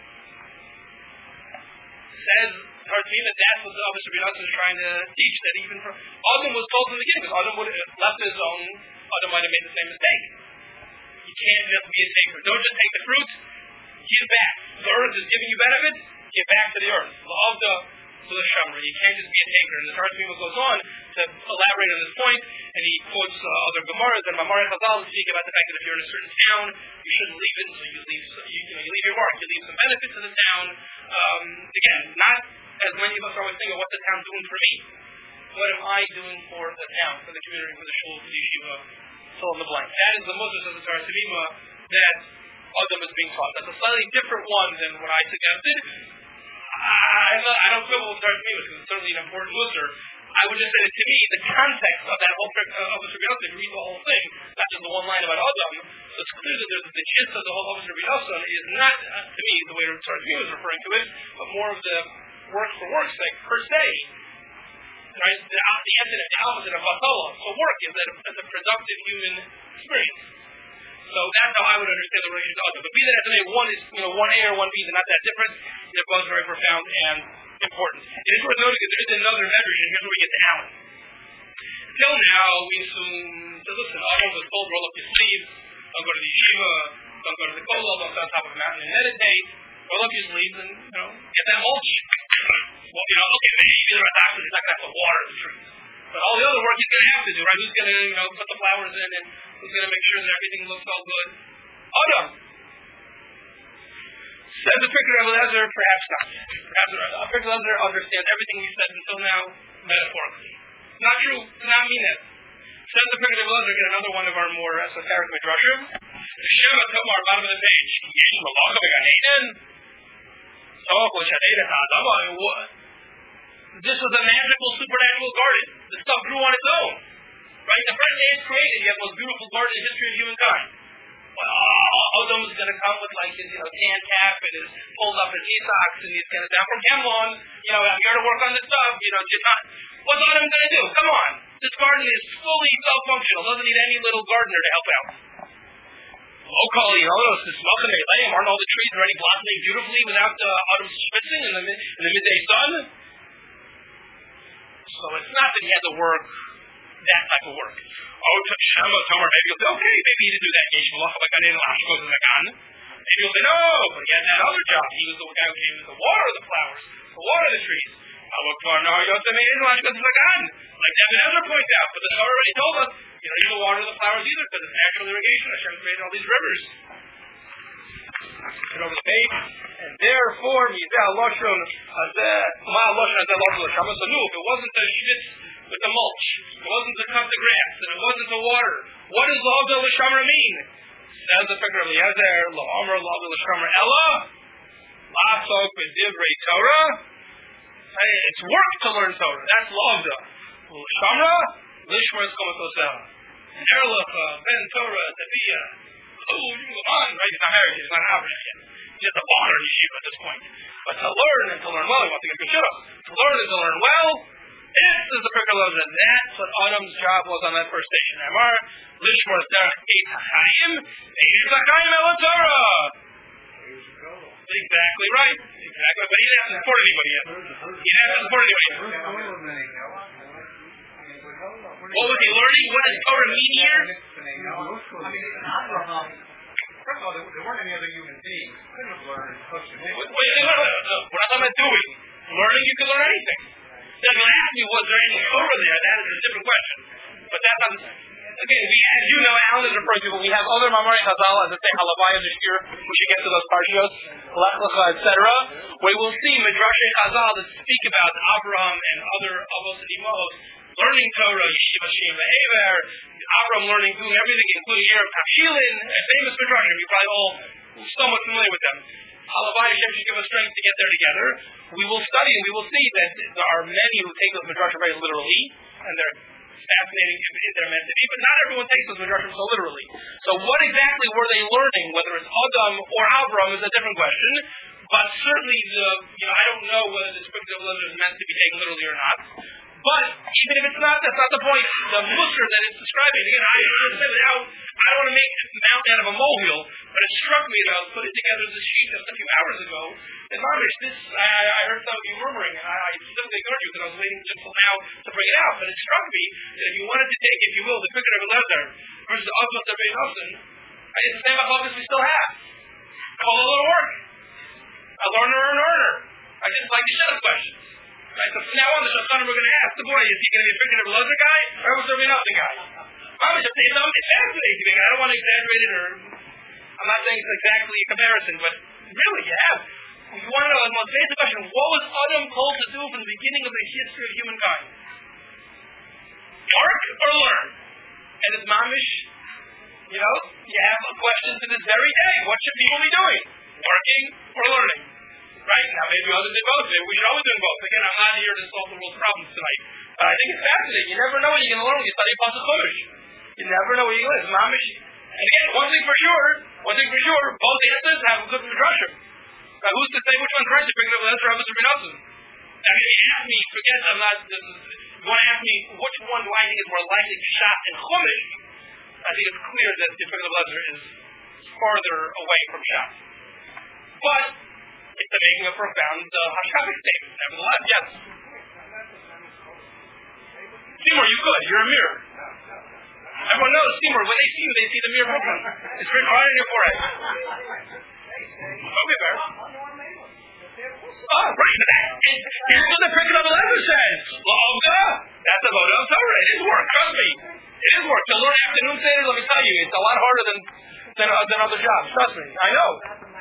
Says Torah Tamima, that's what the Avos Rabbi is trying to teach. That even from Adam was told from the beginning, because Adam would have left his own, Adam might have made the same mistake. You can't just be a taker. Don't just take the fruit. Give back. The earth is giving you benefits. Give back to the earth. To the Shamra. You can't just be a taker. And the Torah Tamima goes on to elaborate on this point, and he quotes other Gemaras and Mamarei Chazal speak about the fact that if you're in a certain town, you shouldn't leave it, so you leave your mark. You leave some benefits to the town. Again, not as many of us always think of what the town's doing for me. what am I doing for the town, for the community, for the shul, for the yeshiva, fill in the blank. That is the Musar of the Torah Tabima that Adam is being taught. That's a slightly different one than what I suggested. I don't quibble with Torah Tabima because it's certainly an important Musar. I would just say that to me, the context of that whole of the Rabbi Nosson, if you read the whole thing, not just the one line about Adam, so it's clear that the gist of the whole of Rabbi Nosson is not, to me, the way Torah Tabima is referring to it, but more of the work for work's sake, per se. Right? The antonym, the opposite of Vatala. So work is as a productive human experience. So that's how I would understand the relation to Adam. But be that as it may, one is, one A or one B, they're not that different. They're both very profound and important. It is worth noting that there is another medrash, and here's where we get to Alan. Until now, we assume, listen, Adam was told, roll up your sleeves, don't go to the yeshiva, don't go to the kollel, don't sit on top of a mountain and meditate, roll up your sleeves and, get that mulch. Well, okay, maybe either a doctor, he's not going to have to water the trees. But all the other work he's going to have to do, right? Who's going to, put the flowers in and who's going to make sure that everything looks all good? Adam. Says the Pirkei Rebbe Eliezer, perhaps not. Perhaps the Pirkei Eliezer understands everything we said until now metaphorically. Not true. Does not mean it. Says the Pirkei Rebbe Eliezer, get another one of our more esoteric midrashim. The Shema Tomar, bottom of the page. Yesh Malach Began Eden. This was a magical, supernatural garden. The stuff grew on its own. Right? The first day it's created, you have the most beautiful garden in the history of humankind. Adam is going to come with his, tan cap and his pulled up his socks and he's going to down from Camelon. I'm here to work on this stuff. What's Adam going to do? Come on. This garden is fully self-functional. Doesn't need any little gardener to help out. Locally, aren't all the trees already blossoming beautifully without Adam schwitzing in the midday sun? So it's not that he had to work that type of work. Tomer, maybe you'll say, okay, maybe he didn't do that. Maybe you'll say, no, but he had that other job. He was the guy who came to water the flowers, to water the trees. Like Nebuchadnezzar points out, but the Torah already told us, you don't need to water the flowers either because it's natural irrigation. Hashem created all these rivers. Get over the page. And therefore, if it wasn't the schwitz with the mulch, it wasn't to cut the grass, and it wasn't to water, what does L'Avdil L'Shamar mean? Says the Pirkei Rebbe Eliezer, L'Omer L'Avdil L'Shamar Ella, L'Asok B'Divrei Torah. It's work to learn Torah. That's L'Avdil. L'Shamra, L'Ishmar Eskomatosel. Erlecha, Ben Torah, Taviyah. Oh, you move on, right? He's not married, he's not an Avraham yet. He's just a baller in yeshiva at this point. But to learn and to learn well, he wants to get good shidduch. To learn and to learn well, this is the Pirkei Eliezer. That's what Adam's job was on that first station. Amar, Lishmor Derech Eit HaChaim, Eit HaChaim El Torah. Exactly right. Exactly. But he didn't have to support anybody yet. He didn't have to support anybody yet. What was he learning? What does Torah mean here? First of all, there weren't any other human beings. Couldn't have learned. We're not talking about doing. Learning, you can learn anything. Now, if you ask me, was there any Torah there? That is a different question. But that's not. Again, as you know, Alan is referring to, but we have other Mamari Chazal, as I say, Halavaya this year. We should get to those parshios, Lech Lecha, etc. We will see Midrashei Chazal that speak about Abraham and other Avos and Imos learning Torah, Yeshiva Shem Ve'ever, Abraham learning, doing everything, including Erev Tavshilin, a famous Midrashim. You're probably all somewhat familiar with them. Halavai Hashem should give us strength to get there together. We will study and we will see that there are many who take those Midrashim very literally, and they're fascinating if they're meant to be, but not everyone takes those Midrashim so literally. So what exactly were they learning, whether it's Adam or Abraham, is a different question. But certainly, I don't know whether this Pirkei Eliezer is meant to be taken literally or not. But even if it's not, that's not the point. The Musar that it's describing, again, I don't want to make a mountain out of a molehill, but it struck me that I was putting together this sheet just a few hours ago. And Mamish, I heard some of you murmuring, and I specifically ignored you because I was waiting until now to bring it out. But it struck me that if you wanted to take, if you will, the Pirkei Eliezer versus the Avos Rabbi Nosson, it's the same focus we still have. Call a little work. A learner or an earner. I just like to shut up questions. Right, so from now on, the Shulchan we're going to ask the boy, is he going to be a Pirkei Eliezer guy or was there another guy? I'm just saying something fascinating to me. I don't want to exaggerate it, or I'm not saying it's exactly a comparison, but really, you have. You want to know the most basic question: what was Adam told to do from the beginning of the history of humankind? Work or learn? And it's mamish, you have a question to this very day. What should people be doing? Working or learning? Right? Now, maybe others do both. Maybe we should always do both. Again, I'm not here to solve the world's problems tonight. But I think it's fascinating. You never know what you're going to learn when you study Pasuk Chumash. You never know what you're going to learn. It's mamish. And again, one thing for sure, both answers have a good midrashim. Who's to say which one's right? To bring it up with Ezra, Rabbi Nosson. Now, if you ask me, you want to ask me which one do I think is more likely to shot in Chumash, I think it's clear that the Yitzchak Lezer is farther away from shot. But it's making a profound hashkafic statement. Nevertheless, yes. Seymour, you could. You're a mirror. Everyone knows Seymour. When they see you, they see the mirror program. It's written right on your forehead. Okay, Bear. Oh, right. And here's what the Pirkei Lezer says. That's a vote of Torah. It is work. Trust me. It is work. To learn afternoon Seder, let me tell you, it's a lot harder than other jobs. Trust me. I know.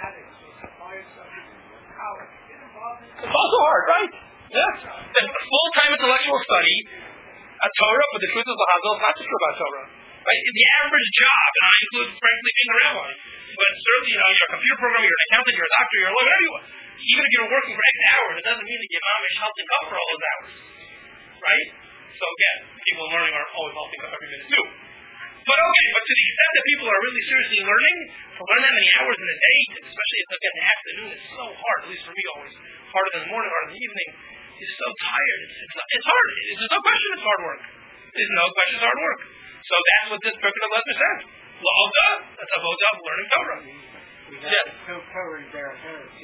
It's also hard, right? Yes. The full-time intellectual study, a Torah, but the truth is the Hazel is not the truth about Torah. Right? The average job, and I include, frankly, being a rabbi, but certainly, you're a computer programmer, you're an accountant, you're a doctor, you're a lawyer, whatever you want. Even if you're working for X hours, it doesn't mean that your mom is helping up for all those hours. Right? So again, people learning are always helping up every minute too. But to the extent that people are really seriously learning, to learn that many hours in a day, especially if again the afternoon is so hard, at least for me always, harder than the morning, harder than the evening, is so tired. It's hard. There's no question it's hard work. There's no question it's hard work. So that's what this Pirkei Lezer says. La'oda, that's a voda of learning Torah. Yes. No Torah is there,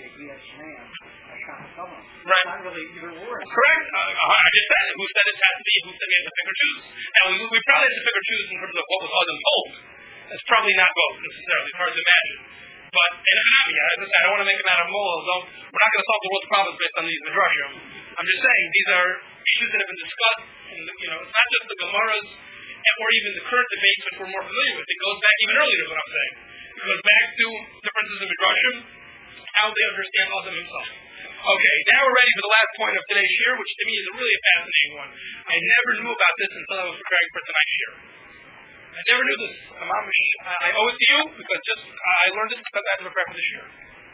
Right. Not really either or. Correct. I just said it. Who said it has to be? Who said we have to pick or choose? And we probably have to pick or choose in terms of what was Adam told. It's probably not both necessarily. It's hard to imagine. But as I said, I don't want to make them out of moles. We're not going to solve the world's problems based on these midrashim. I'm just saying these are issues that have been discussed. And, it's not just the Gemaras or even the current debates which we're more familiar with. It goes back even earlier, is what I'm saying. It goes back to differences in midrashim, how they understand Adam himself. Okay, now we're ready for the last point of today's shir, which to me is a really fascinating one. I never knew about this until I was preparing for tonight's shir. I never knew this. I owe it to you because I learned it because I had to prepare for this shir.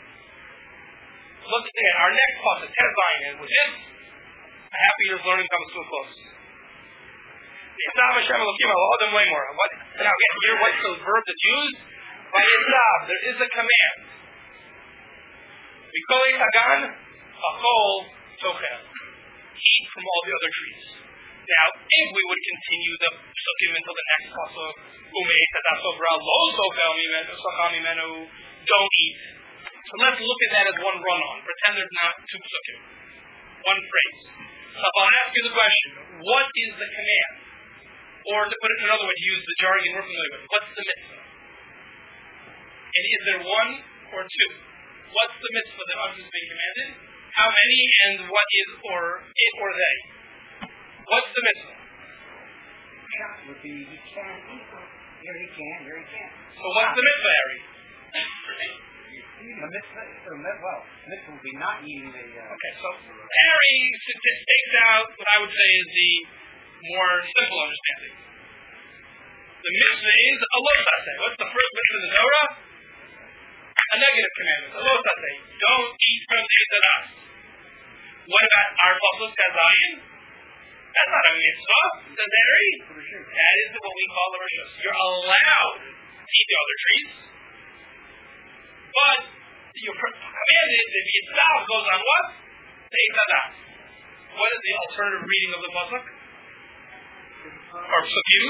Look at our next pasuk, Tes Zayin, and with this, a happy year's learning comes to a close. Yitzav Hashem Elokim al Adam Lemor. Now again, here what's the verb that's used? By Yitzav, there is a command. We call it Hagan. Achol Tochel. Eat from all the other trees. Now, if we would continue the psukim until the next pasuk, Umei Tadasovra Lo Tochel Mimenu, don't eat. So let's look at that as one run-on. Pretend there's not two psukim. One phrase. So I'll ask you the question, what is the command? Or to put it another way, to use the jargon we're familiar with, what's the mitzvah? And is there one or two? What's the mitzvah that us is being commanded? How many and what is or it or they? What's the mitzvah? Shot would be he can eat. Here he can, here he can. So what's the mitzvah, Harry? The mitzvah would be not eating the... Okay, so Harry takes out what I would say is the more simple understanding. The mitzvah is a lo taseh. What's the first mitzvah in the Torah? A negative commandment. A lo taseh. Don't eat from the Eitanah. What about our pasuk Tes Zayin? That's not a mitzvah, says Harry. That is what we call the rishus. You're allowed to eat the other trees, but you're commanded, the Yitzav goes on what? The Eitanah. What is the alternative reading of the pasuk? Or psukim?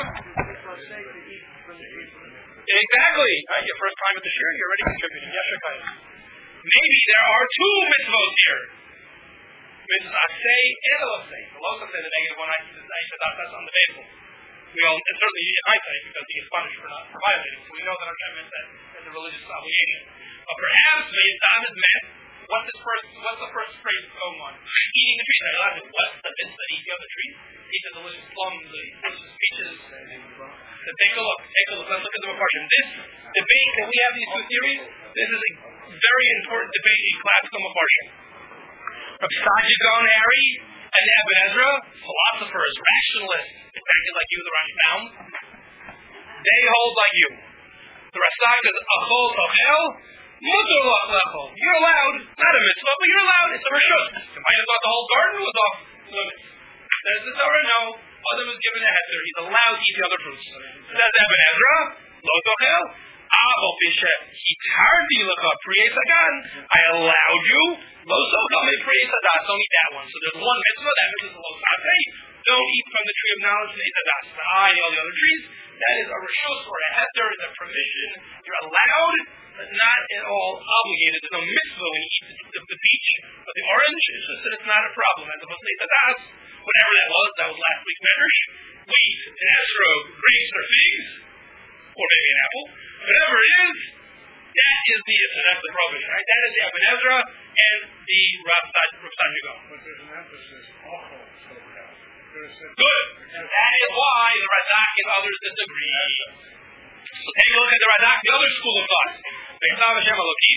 Exactly. Right, your first time at the shir, you're already contributing. Maybe there are two mitzvot here. Mitzvah say and a lo say. The lo say, the negative one, I said that's undebatable. We all, and certainly in hindsight, because he is punished for not violating. So we know that our God meant that as a religious obligation. But perhaps the Yitzav is meant. What's the first phrase going on? Eating the trees. What's the mitzvah to eat the other trees? Eat the delicious plums, the delicious peaches. So take a look. Let's look at the Mepharshim. This debate that we have these two theories, this is a very important debate in classical Mepharshim. Rav Saadia Gaon Harry and Ibn Ezra, philosophers, rationalists, exactly like you, the Rashbam. They hold like you. The Rasak is achol tochel, mutar lach lechol. You're allowed, not a mitzvah, but you're allowed. It's a reshut. You might have thought the whole garden was off limits. Says the Torah, no. Adam is given a heter. He's allowed to eat the other fruits. Says Eben Ezra, lo tochel. Ahol pishe hitarti lecha priyei sagan. I allowed you. Lo sochel me priyei sadas. Don't eat that one. So there's one mitzvah. That mitzvah is lo satei. Don't eat from the tree of knowledge and eat sadas. The eye and all the other trees. That is a reshus or a heter. It's a permission. You're allowed, but not at all obligated. There's no mitzvah when you eat the peach. But the orange, it's just that it's not a problem. As opposed to eat sadas, whatever that was last week's medrash. Wheat, an estrog, grapes, or figs, or maybe an apple. Whatever it is, that's the prohibition, right? That is the Eben Ezra and the Rav Sanjigo. But there's an emphasis, also, good. And that is why the Radak and others disagree. So take a look at the Radak, the other school of thought. Be'esav Hashem Elokim.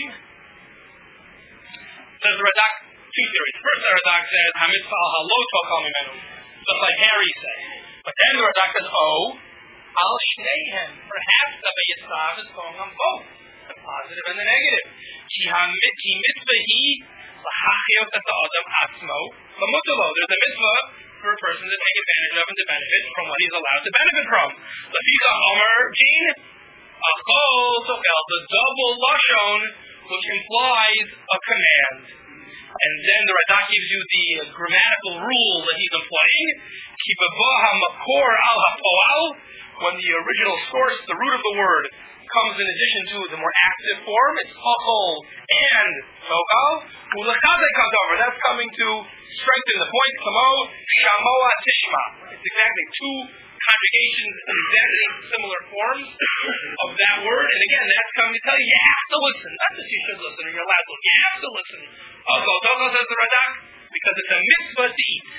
Says the Radak, two theories. First, the Radak says, HaMitzvah al halo tochal mimenu. Just like Harry said. But then the Radak says, al shneihem. Perhaps the Be'esav is going on both. The positive and the negative. Ki mitzvah hi l'hachiot et ha'adam atzmo l'mutalo. There's a mitzvah for a person to take advantage of and to benefit from what he's allowed to benefit from. Lafika Omer Gene Achol Tochel, the double lashon, which implies a command. And then the Radak gives you the grammatical rule that he's employing. Kibabaha makor al hapoal, when the original source, the root of the word, comes in addition to the more active form, it's achol and tochal. Ulachazek hadover, that's coming to strengthen the point. Kamo shamoa tishma. It's exactly two conjugations in exactly similar forms of that word. And again, that's coming to tell you have to listen. Not just you should listen or you're allowed to listen. You have to listen. Tochal says the Radak, because it's a mitzvah to eat.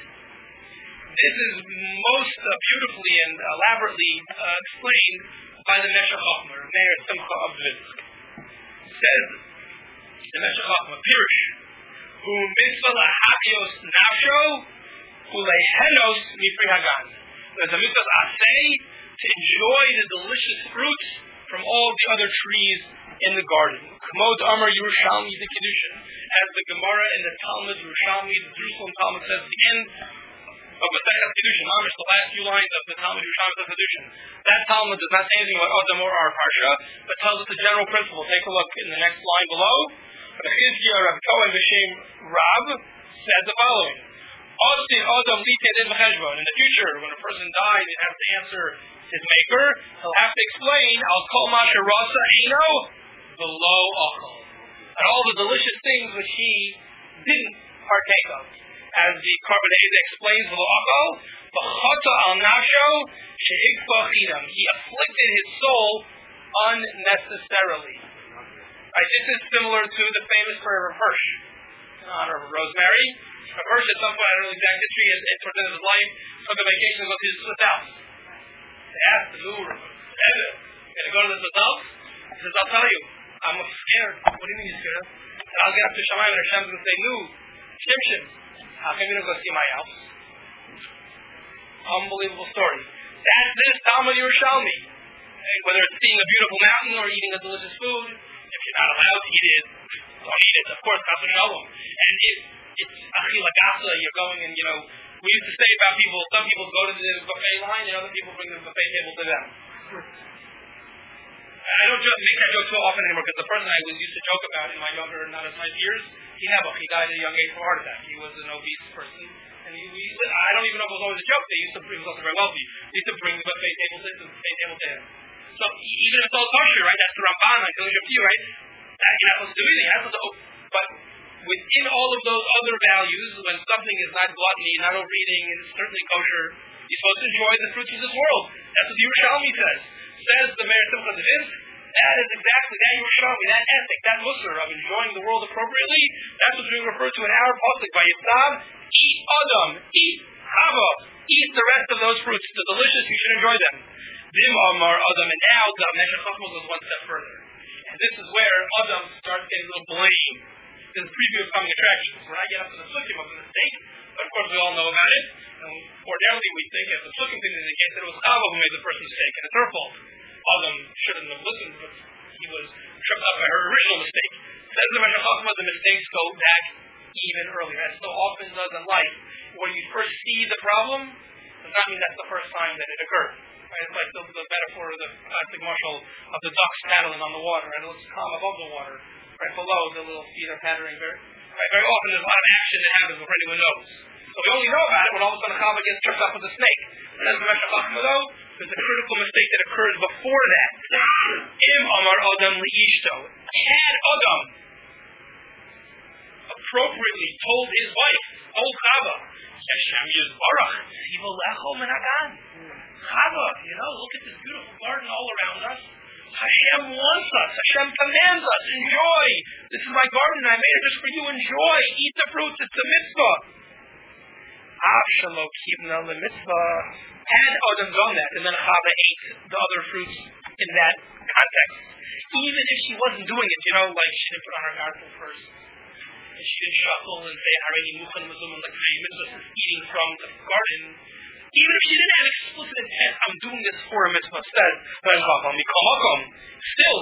This is most beautifully and elaborately explained by the Meshech Chochmah, Meir Simcha of Dvinsk. Says the Meshech Chochmah, Pirush, who mitzvah lahapios nafsho, who lehenos mifri hagan. There's a mitzvah asay to enjoy the delicious fruits from all the other trees in the garden. K'mod Amar Yerushalmi the Kiddushin, as the Gemara in the Talmud Yerushalmi, the Jerusalem Talmud says at the end of Masechet Kiddushin, Mamish, the last few lines of the Talmud Yerushalmi says Kiddushin. That Talmud does not say anything about Adam or our Parsha, but tells us the general principle. Take a look in the next line below. Chizkiya Rav Cohen B'Shem Rab said the following: Adam in the future, when a person dies, he has to answer his maker. He'll have to explain Al Kol Masha Rasa Eino Below Achol, and all the delicious things which he didn't partake of. As the Korban HaEdah explains, Below Achol, B'chata Al Nafsho She'ikba Chidam. He afflicted his soul unnecessarily. Right, this is similar to the famous prayer of Hirsch in honor of Rosemary. Hirsch at some point in an early exact history and towards the end of his life took a vacation to go to the Swiss Alps. They asked the guru, can I go to the Swiss Alps? He says, I'll tell you, I'm scared. What do you mean you're scared? And I'll get up to Shamayim and Hashem's going to say, no, Shimshon, how come you don't go see my Alps? Unbelievable story. That's this Talmud Yerushalmi. Whether it's seeing a beautiful mountain or eating a delicious food, if you're not allowed to eat it, don't eat it. Of course, Chas v'Shalom. And it's achila gasa. You're going and, we used to say about people, some people go to the buffet line and other people bring the buffet table to them. I don't make that joke so often anymore because the person I used to joke about in my younger, not as nice years, he died at a young age from a heart attack. He was an obese person. And I don't even know if it was always a joke. He was also very wealthy. He used to bring the buffet table to him. So even if it's all kosher, right? That's the Ramban on Kiddush Yom, right? You're not supposed to do anything. But within all of those other values, when something is not gluttony, not overeating, and it's certainly kosher, you're supposed to enjoy the fruits of this world. That's what the Yerushalmi says. Says the Meir Simcha Dvinsk. That is exactly that Yerushalmi, that ethic, that musar of enjoying the world appropriately. That's what's being referred to in our pasuk by Yitzhak. Eat Adam, eat Chava, eat the rest of those fruits. They're delicious. You should enjoy them. Dim Amar Adam, and now the Meshech Chochmah goes one step further. And this is where Adam starts getting a little blame. This is a preview of coming attractions. When I get up to the sukkim of the mistake, But of course we all know about it. And ordinarily we think, if the looking thing indicates that it was Chava who made the first mistake, and it's her fault. Adam shouldn't have listened, but he was tripped up by her original mistake. Says the Meshech Chochmah, the mistakes go back even earlier. As so often does in life, when you first see the problem, does not mean that's the first time that it occurred. Right? It's like the metaphor, the classic marshal of the ducks paddling on the water, and it looks calm above the water. Right below, the little feet are pattering very often there's a lot of action that happens before anyone knows. So we only know about it when all of a sudden Chava gets tripped up with a snake. Says the Meshech Chochmah, though, there's a critical mistake that occurs before that. Im Amar Adam Li'ishto. Had Adam appropriately told his wife, O Chava, Hashem Yisbarach, Tziva Lecho Min Hagan. Chava, look at this beautiful garden all around us. Hashem wants us. Hashem commands us. Enjoy. This is my garden. I made it just for you. Enjoy. Eat the fruits. It's a mitzvah. Had Adam done that, and then Chava ate the other fruits in that context, even if she wasn't doing it, like she didn't put on her gartel first, and she didn't shuffle and say, Hareini Muchan Mazum, like eating from the garden, even if she didn't have explicit intent, I'm doing this for a mitzvah, says, still,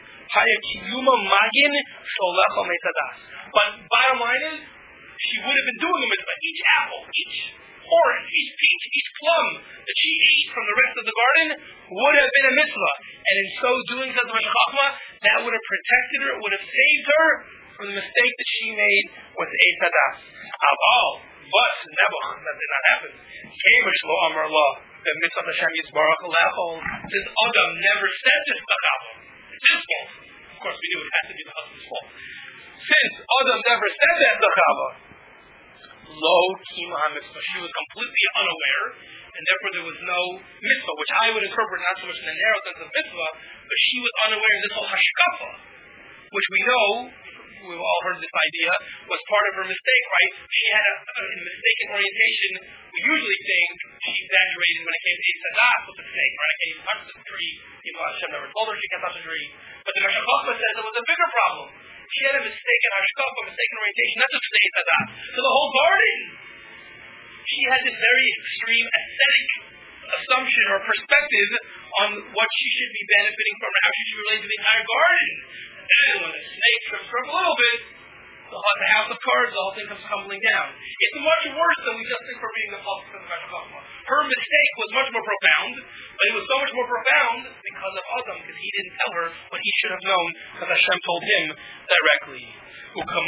but bottom line is, she would have been doing a mitzvah. Each apple, each orange, each peach, each plum that she ate from the rest of the garden would have been a mitzvah. And in so doing, says the Meshech Chochmah, that would have protected her, would have saved her from the mistake that she made with Eitz Hadas. But Nebuch, that did not happen. Lo Amar Lo, the mitzvah Hashem Yisbarach Lechol. Since Adam never said this to Chava, it's his fault. Of course, we knew it had to be the husband's fault. Since Adam never said that to Chava, Lo Kima HaMitzvah, she was completely unaware, and therefore there was no mitzvah, which I would interpret not so much in the narrow sense of mitzvah, but she was unaware of this whole hashkafa, which we know, we've all heard this idea, was part of her mistake, right? She had a mistaken orientation. We usually think she exaggerated when it came to Eitz Hadas with the snake, right? I can't even touch the tree, even though Hashem never told her she can't touch the tree. But the Meshech Chochmah says it was a bigger problem. She had a mistaken hashkafa, a mistaken orientation, not just to Eitz Hadas, to the whole garden. She had this very extreme aesthetic assumption or perspective on what she should be benefiting from and how she should relate to the entire garden. And when the snake trips her up a little bit, the house of cards, the whole thing comes tumbling down. It's much worse than we just think for being the public of the Meshech Chochmah. Her mistake was much more profound, but it was so much more profound because of Adam, because he didn't tell her what he should have known, because Hashem told him directly. And that's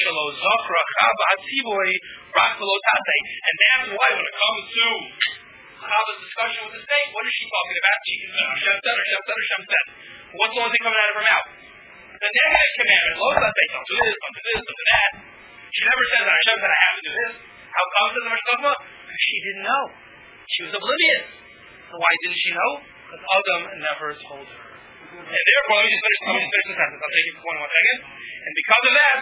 why when it comes to Chava's discussion with the snake, what is she talking about? She can say, Hashem said, Hashem said, Hashem said. What's the only thing coming out of her mouth? The negative commandment. Lo say, don't do this, don't do this, don't do that. She never says that Hashem said I have to do this. How come, says the Meshech Chochmah? Because she didn't know. She was oblivious. So why didn't she know? Because Adam never told her. And therefore, let me just finish the sentence. I'll take it for one second. And because of that,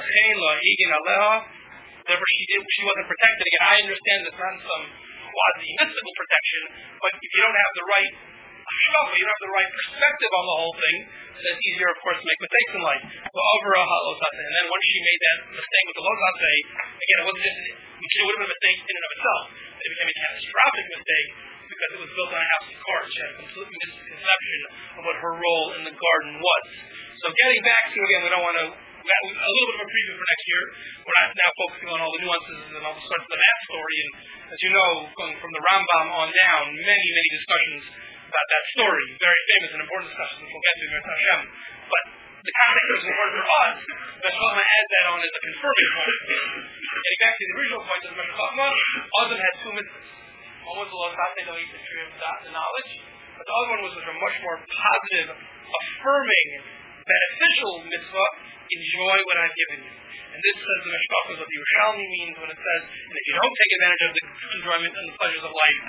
therefore she wasn't protected. Again, I understand this not some quasi-mystical protection, but if you don't have the right hashkafa, you don't have the right perspective on the whole thing, then it's easier, of course, to make mistakes in life. So over a halosase, and then once she made that mistake with the losase, again, it wasn't just, it would have been a mistake in and of itself, but it became a catastrophic mistake because it was built on a house of cards. She had a complete misconception of what her role in the garden was. So getting back to, again, we don't want to, a little bit of a preview for next year. We're not now focusing on all the nuances and all the sorts of the math story, and as you know, going from the Rambam on down, many, many discussions about that story. Very famous and important discussions, which we'll get to in Hashem. But the context is important for us. Meshech Chochmah adds that on as a confirming point. Getting back to the original point of Meshech Chochmah, Adam had two mitzvahs. One was the Losate, don't eat the tree of the knowledge, but the other one was a much more positive, affirming, beneficial mitzvah. Enjoy what I've given you. And this says the Meshech Chochmah of the Yerushalmi means when it says, and if you don't take advantage of the enjoyment and the pleasures of life,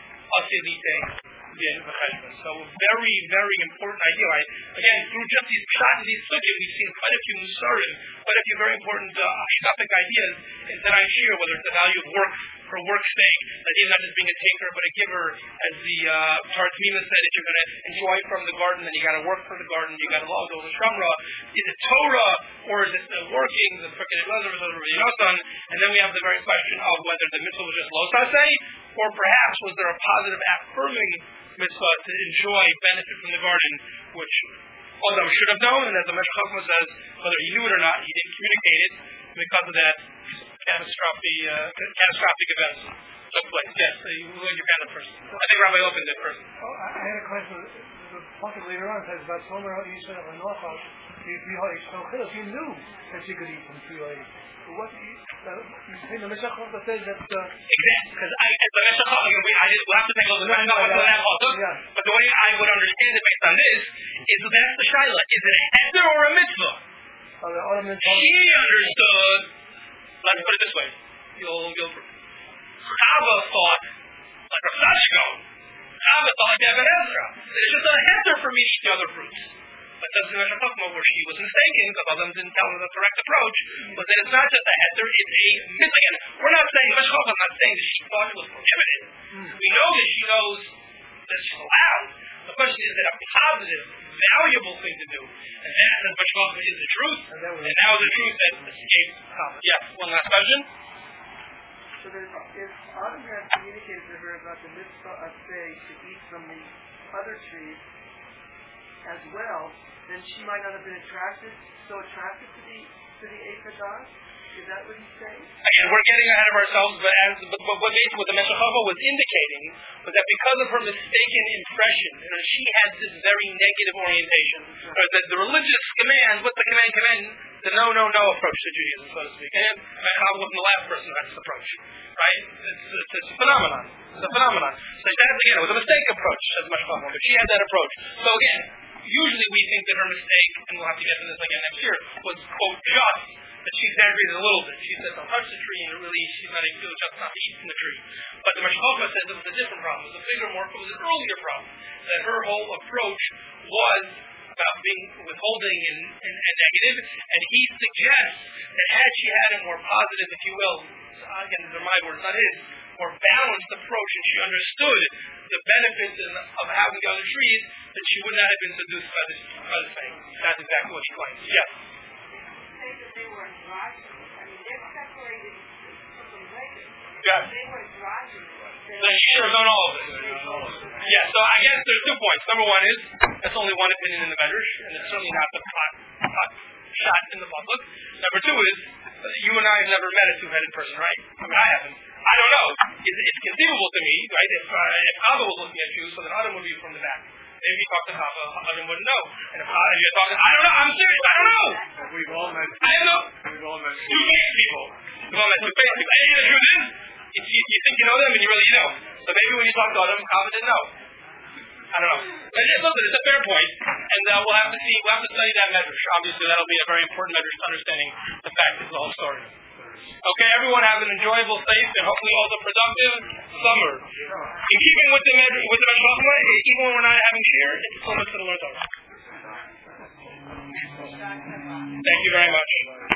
so a very, very important idea. Again, through just these pshat and these sugim, we've seen quite a few musarim, quite a few very important hashkafic ideas in tonight's shir, whether it's the value of work for work's sake, that he's not just being a taker but a giver, as the Tartmima said, that you're going to enjoy from the garden, then you got to work for the garden, you got to log over Shamra. Is it Torah, or is it the working, the frickin' and then we have the very question of whether the mitzvah was just lo saseh, or perhaps was there a positive affirming mitzvah to enjoy, benefit from the garden, which Adam should have known, and as the Meshech Chochmah says, whether he knew it or not, he didn't communicate it, and because of that, catastrophic events took place. Yes, you raise your hand up first. I think Rabbi opened it first. I had a question. The pocket later on says about Somer Yisrael and Nochal. He knew that she could eat from tree. What the Meshech Chochmah says that exactly, because the Meshech Chochmah, we'll have to take a look at that also. But the way I would understand it based on this is that's the shaila. Is it a heter or a mitzvah? She understood. Let's put it this way. Chava thought like Rav Sashko. Chava thought like Eben Ezra. It's just a heter for me to eat the other fruits. But that's the Meshech Chochmah where she was mistaken because Adam didn't tell her the correct approach. But then it's not just a heter, it's a mitzvah. Again, we're not saying Meshech Chochmah is not saying that she thought it was prohibited. We know that she knows that she's allowed. The question is that a positive, valuable thing to do, and that, as Meshech Chochmah, is the truth. And now the truth that escapes Chava. Yeah, one last question. So then, if Adam had communicated to her about the mitzvah of say to eat from the other trees as well, then she might not have been so attracted to the Eichadah? Is that what he's saying? Again, we're getting ahead of ourselves, but what the Meshech Chochmah was indicating was that because of her mistaken impression, she had this very negative orientation. The religious command, what's the command? The no approach to Judaism, so to speak. And Meshech Chochmah wasn't the last person who had this approach. Right? It's a phenomenon. So that's, again, it was a mistake approach, says Meshech Chochmah, but she had that approach. So again, usually we think that her mistake, and we'll have to get to this again next year, was, quote, just that she exaggerated a little bit. She said, don't touch the tree, and really, she's not even just not to eat from the tree. But the Meshech Chochmah says it was a different problem. It was a bigger, it was an earlier problem. That her whole approach was about being withholding and negative, and he suggests that had she had a more positive, if you will, again, these are my words, not his, more balanced approach, and she understood the benefits of having the other trees, then she would not have been seduced by this thing. That's exactly what he claims. Yes? Say that they were androgynous. I mean, they're separated from later. Yes. They were androgynous. Then she should have done all of it. Yeah, so I guess there's 2 points. Number one is, that's only one opinion in the Medrash, and it's certainly not the hot shot in the public. Number 2 is, you and I have never met a two-headed person, right? I mean, I haven't. I don't know. It's conceivable to me, right? If Chava was looking at you, so then Adam would be from the back. Maybe you talk to Chava, Adam wouldn't know. And if you're talking, I don't know. I'm serious. I don't know. We've all met. I don't know. Two-faced people. We've all met two-faced people. And the truth is, you think you know them, and you really don't. So maybe when you talk to Adam, Chava didn't know. I don't know. But listen, it's a fair point, and we'll have to see. We'll have to study that medrash. Obviously, that'll be a very important medrash to understanding the facts of the whole story. Okay, everyone have an enjoyable, safe, and hopefully also productive summer. In keeping with the Meshech Chochmah, even when we're not having cheer, it's so much to learn. Thank you very much.